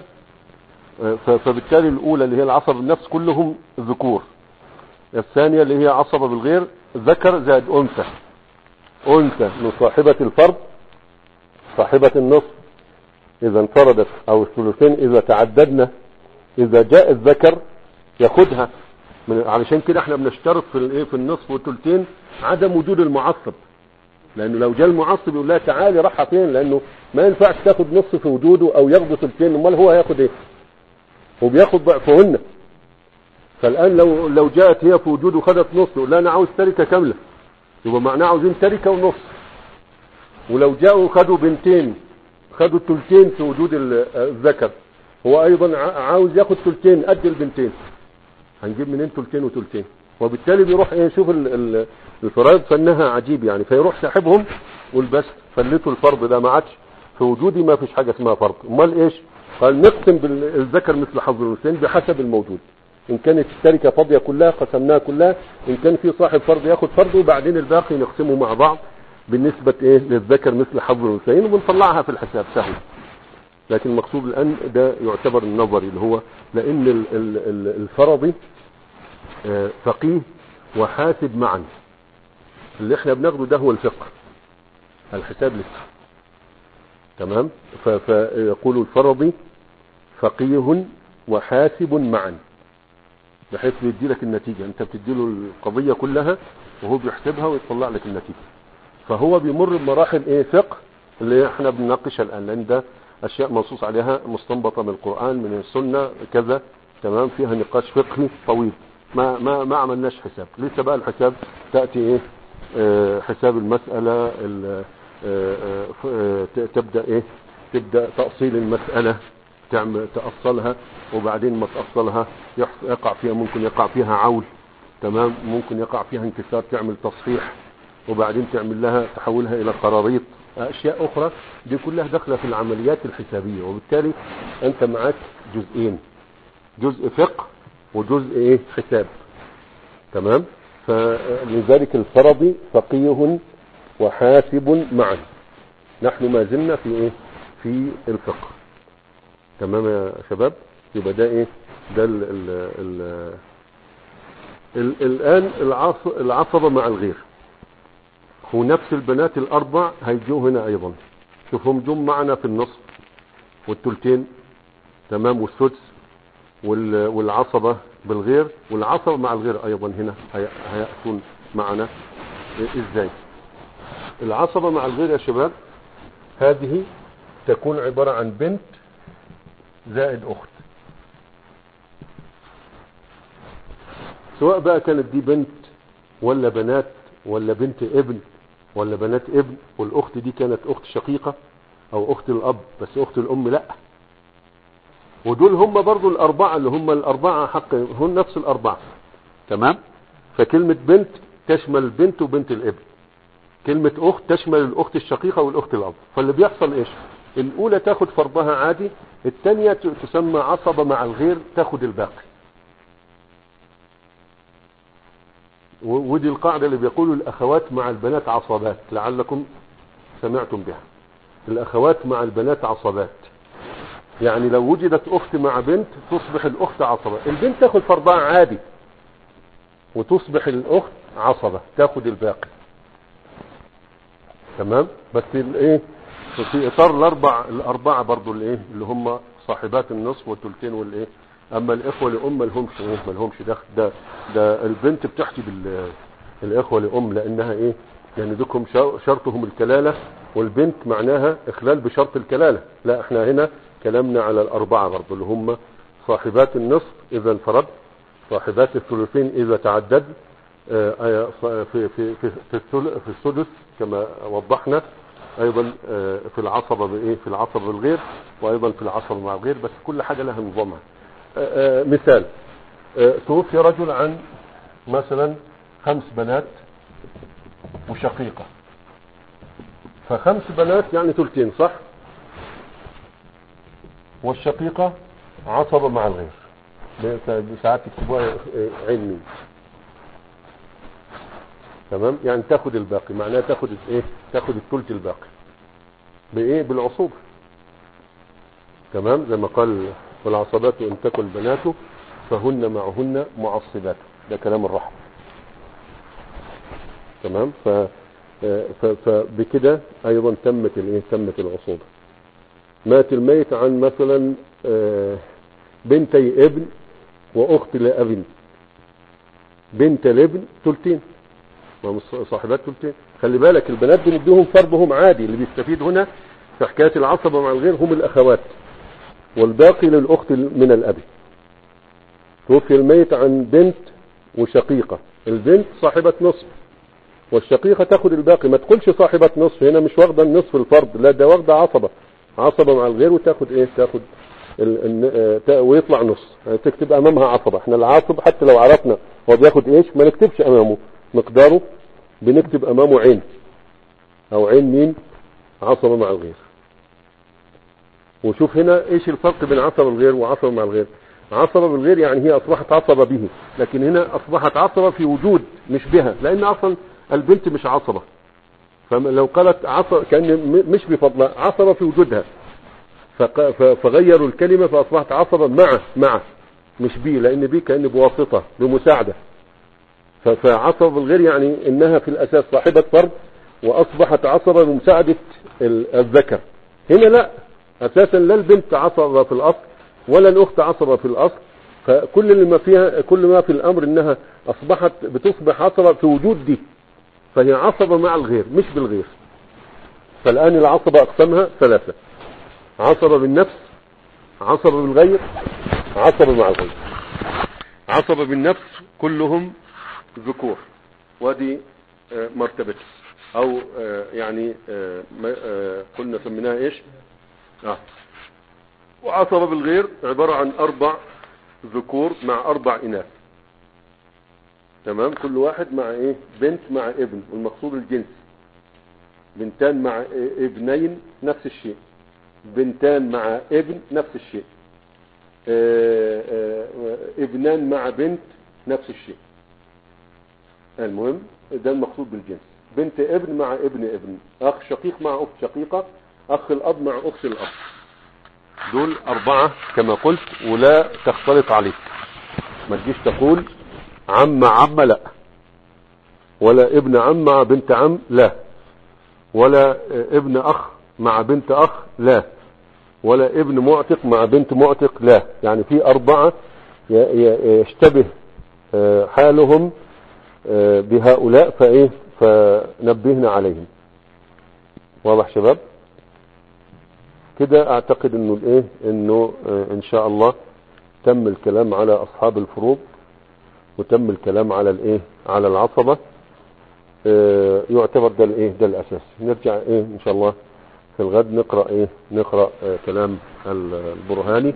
فبالتالي الاولى اللي هي العصبة بالنفس كلهم ذكور، الثانية اللي هي عصبة بالغير ذكر زائد انثى. انثى من صاحبة الفرد، صاحبة النصف اذا انفردت، او الثلثين اذا تعددنا، اذا جاء الذكر ياخدها. علشان كده احنا بنشترط في النصف والثلثين عدم وجود المعصب، لانه لو جاء المعصب يقول لها تعالي راحة فين، لانه ما ينفعش تاخد نصف في وجوده او ياخد ثلثين، امال هو هياخد ايه؟ وبياخد ضعفهن. فالان لو جاءت هي في وجوده خدت نص، يقول لها انا عاوز تركة كاملة، يبقى معناه عاوزين تركة ونص. ولو جاءوا خدوا بنتين، خدوا ثلثين في وجود الذكر، هو ايضا عاوز ياخد ثلثين قد البنتين، هنجيب منين ثلثين وثلثين؟ وبالتالي بيروح ايه؟ شوف الفرائض فنها عجيب يعني، فيروح ساحبهم والبس فلتوا الفرض ده، ما عادش في وجودي ما فيش حاجة اسمها فرض. امال ايش؟ قال نقسم بالذكر مثل حظ الانثيين بحسب الموجود. ان كانت الشركة فاضية كلها قسمناها كلها، ان كان في صاحب فرض ياخد فرضه، وبعدين الباقي نقسمه مع بعض بالنسبة ايه؟ للذكر مثل حظ الانثيين، وبنطلعها في الحساب سهل. لكن المقصود الان ده يعتبر النظري، اللي هو لان الفرضي فقيه وحاسب معا. اللي احنا بناخده ده هو الفقه، الحساب لسه. تمام؟ فيقول الفرضي فقيه وحاسب معا، بحيث بيدي لك النتيجة. انت بتدي له القضية كلها وهو بيحسبها ويطلع لك النتيجة. فهو بيمر بمراحل ايه؟ فقه، اللي احنا بنناقشها الان، لان ده اشياء منصوص عليها مستنبطة من القرآن من السنة كذا. تمام؟ فيها نقاش فقهي طويل، ما عملناش حساب لسه. بقى الحساب تأتي ايه؟ حساب المسألة، تبدأ ايه؟ تبدأ تأصيل المسألة، تأصلها، وبعدين ما تأصلها يقع فيها، ممكن يقع فيها عول، تمام، ممكن يقع فيها انكسار، تعمل تصحيح، وبعدين تعمل لها تحولها الى قراريط، اشياء اخرى. دي كلها داخله في العمليات الحسابية. وبالتالي انت معك جزئين، جزء فقه وجزء ايه؟ حساب. تمام؟ فلذلك الفرضي فقيه وحاسب معا. نحن ما زلنا في ايه؟ في الفقه. تمام يا شباب؟ يبقى ده ايه؟ ده الان العصبة مع الغير، هو نفس البنات الاربع هيجوا هنا ايضا. شوفهم جم معنا في النصف والثلثين، تمام، والسدس والعصبة بالغير، والعصبة مع الغير ايضا هنا هيأتون معنا. ازاي العصبة مع الغير يا شباب؟ هذه تكون عبارة عن بنت زائد اخت، سواء بقى كانت دي بنت ولا بنات ولا بنت ابن ولا بنات ابن، والاخت دي كانت اخت شقيقة او اخت الاب بس اخت الام لا. ودول هم برضو الاربعة اللي هم الاربعة حق، هم نفس الاربعة. تمام. فكلمة بنت تشمل البنت وبنت الابن، كلمة اخت تشمل الاخت الشقيقة والاخت الاب. فاللي بيحصل ايش؟ الاولى تاخد فرضها عادي، الثانية تسمى عصبة مع الغير تاخد الباقي. ودي القاعدة اللي بيقولوا الاخوات مع البنات عصبات، لعلكم سمعتم بها. الاخوات مع البنات عصبات، يعني لو وجدت اخت مع بنت تصبح الاخت عصبة، البنت تاخد فرضها عادي وتصبح الاخت عصبة تاخد الباقي. تمام. بس الايه في اطار الاربعة برضو الايه اللي هم صاحبات النصف والثلثين والايه. اما الاخوة لام ملهمش ده البنت بتحكي بالاخوة لام، لانها ايه يعني دوكم شرطهم الكلالة، والبنت معناها اخلال بشرط الكلالة. لا احنا هنا كلامنا على الاربعة برضو اللي هم صاحبات النصف اذا انفرد، صاحبات الثلثين اذا تعدد، في السدس كما وضحنا، ايضا في العصبة بايه، في العصبة بالغير، وايضا في العصبة مع الغير، بس كل حاجة لها نظامها. مثال، توفي رجل عن مثلا 5 بنات وشقيقة، ف5 بنات يعني ثلثين صح، والشقيقة عصبة مع الغير، ساعات تكتبوها عين مين. تمام. يعني تاخد الباقي، معناها تاخد ايه، تاخد الثلث الباقي بايه، بالعصوبة. تمام. زي ما قال والعصبات ان تكن البنات فهن معهن معصبات، ده كلام الرحمة. تمام. فبكده ايضا تمت الايه، تمت العصوبة. مات الميت عن مثلا بنتي ابن واخت لابن، بنت الابن ثلثين، صاحبات ثلثين. خلي بالك البنات بنديهم فرضهم عادي، اللي بيستفيد هنا في حكاية العصبة مع الغير هم الاخوات، والباقي للاخت من الاب. توفي الميت عن بنت وشقيقة، البنت صاحبة نصف والشقيقة تاخد الباقي. ما تقولش صاحبة نصف، هنا مش واخدة النصف الفرض، لا ده واخدة عصبة مع الغير، وتاخد ايه، تاخد ويطلع نص، يعني تكتب امامها عصبة. احنا العاصب حتى لو عرفنا هو بياخد ايش ما نكتبش امامه مقداره، بنكتب امامه عين او عين مين، عصبة مع الغير. وشوف هنا ايش الفرق بين عصبة بالغير وعصبة مع الغير. عصبة بالغير يعني هي اصبحت عصبة به، لكن هنا اصبحت عصبة في وجود مش بها، لان اصلا البنت مش عصبة. فلو قالت عصبة كأن مش بفضلها، عصبة في وجودها، فغيروا الكلمة فاصبحت عصبة مع مش بي، لان بي كأن بواسطة بمساعدة. فعصبة بالغير يعني انها في الاساس صاحبة فرد واصبحت عصبة بمساعدة الذكر. هنا لا، اساسا لا البنت عصبة في الاصل ولا الاخت عصبة في الاصل، فكل اللي ما فيها، كل ما في الامر انها اصبحت بتصبح عصبة في وجود دي، فهي عصبة مع الغير مش بالغير. فالان العصبة اقسامها 3: عصبة بالنفس، عصبة بالغير، عصبة مع الغير. عصبة بالنفس كلهم ذكور، ودي مرتبة او يعني قلنا سميناها ايش، وعصبة بالغير عبارة عن 4 ذكور مع 4 اناث. تمام. كل واحد مع ايه، بنت مع ابن، والمقصود الجنس. بنتان مع ابنين نفس الشيء، بنتان مع ابن نفس الشيء، ابنان مع بنت نفس الشيء. المهم ده المقصود بالجنس. بنت ابن مع ابن، اخ شقيق مع اخت شقيقة، اخ الاب مع اخت الاب، دول 4 كما قلت، ولا تختلط عليك. ما تجيش تقول عم مع عم، لا، ولا ابن عم مع بنت عم، لا، ولا ابن اخ مع بنت اخ، لا، ولا ابن معتق مع بنت معتق، لا. يعني في 4 يشتبه حالهم بهؤلاء، فايه فنبهنا عليهم. واضح شباب؟ كده اعتقد انه الايه انه ان شاء الله تم الكلام على اصحاب الفروض، وتم الكلام على الايه على العصبة. يعتبر ده الايه ده الاساس. نرجع ايه ان شاء الله في الغد نقرأ كلام البرهاني،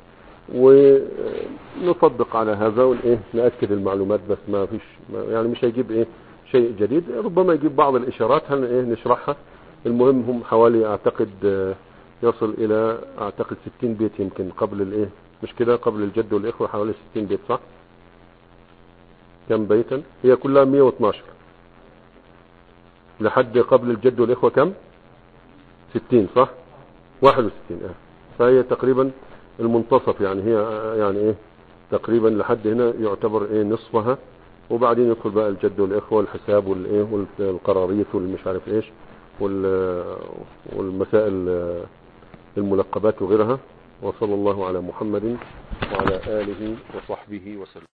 ونطبق على هذا، والايه نأكد المعلومات، بس ما فيش يعني مش هيجيب شيء جديد، ربما يجيب بعض الاشارات نشرحها. المهم هم حوالي اعتقد يصل الى اعتقد 60 بيت يمكن قبل مش كده، قبل الجد والاخوة حوالي 60 بيت، صح؟ كم بيتا؟ هي كلها 112 لحد قبل الجد والاخوة كم؟ 60 صح؟ 61. فهي تقريبا المنتصف، يعني هي يعني تقريبا لحد هنا يعتبر نصفها، وبعدين يدخل بقى الجد والاخوة والحساب والقراريط والمش عارف ايش والمسائل الملقبات وغيرها. وصلى الله على محمد وعلى آله وصحبه وسلم.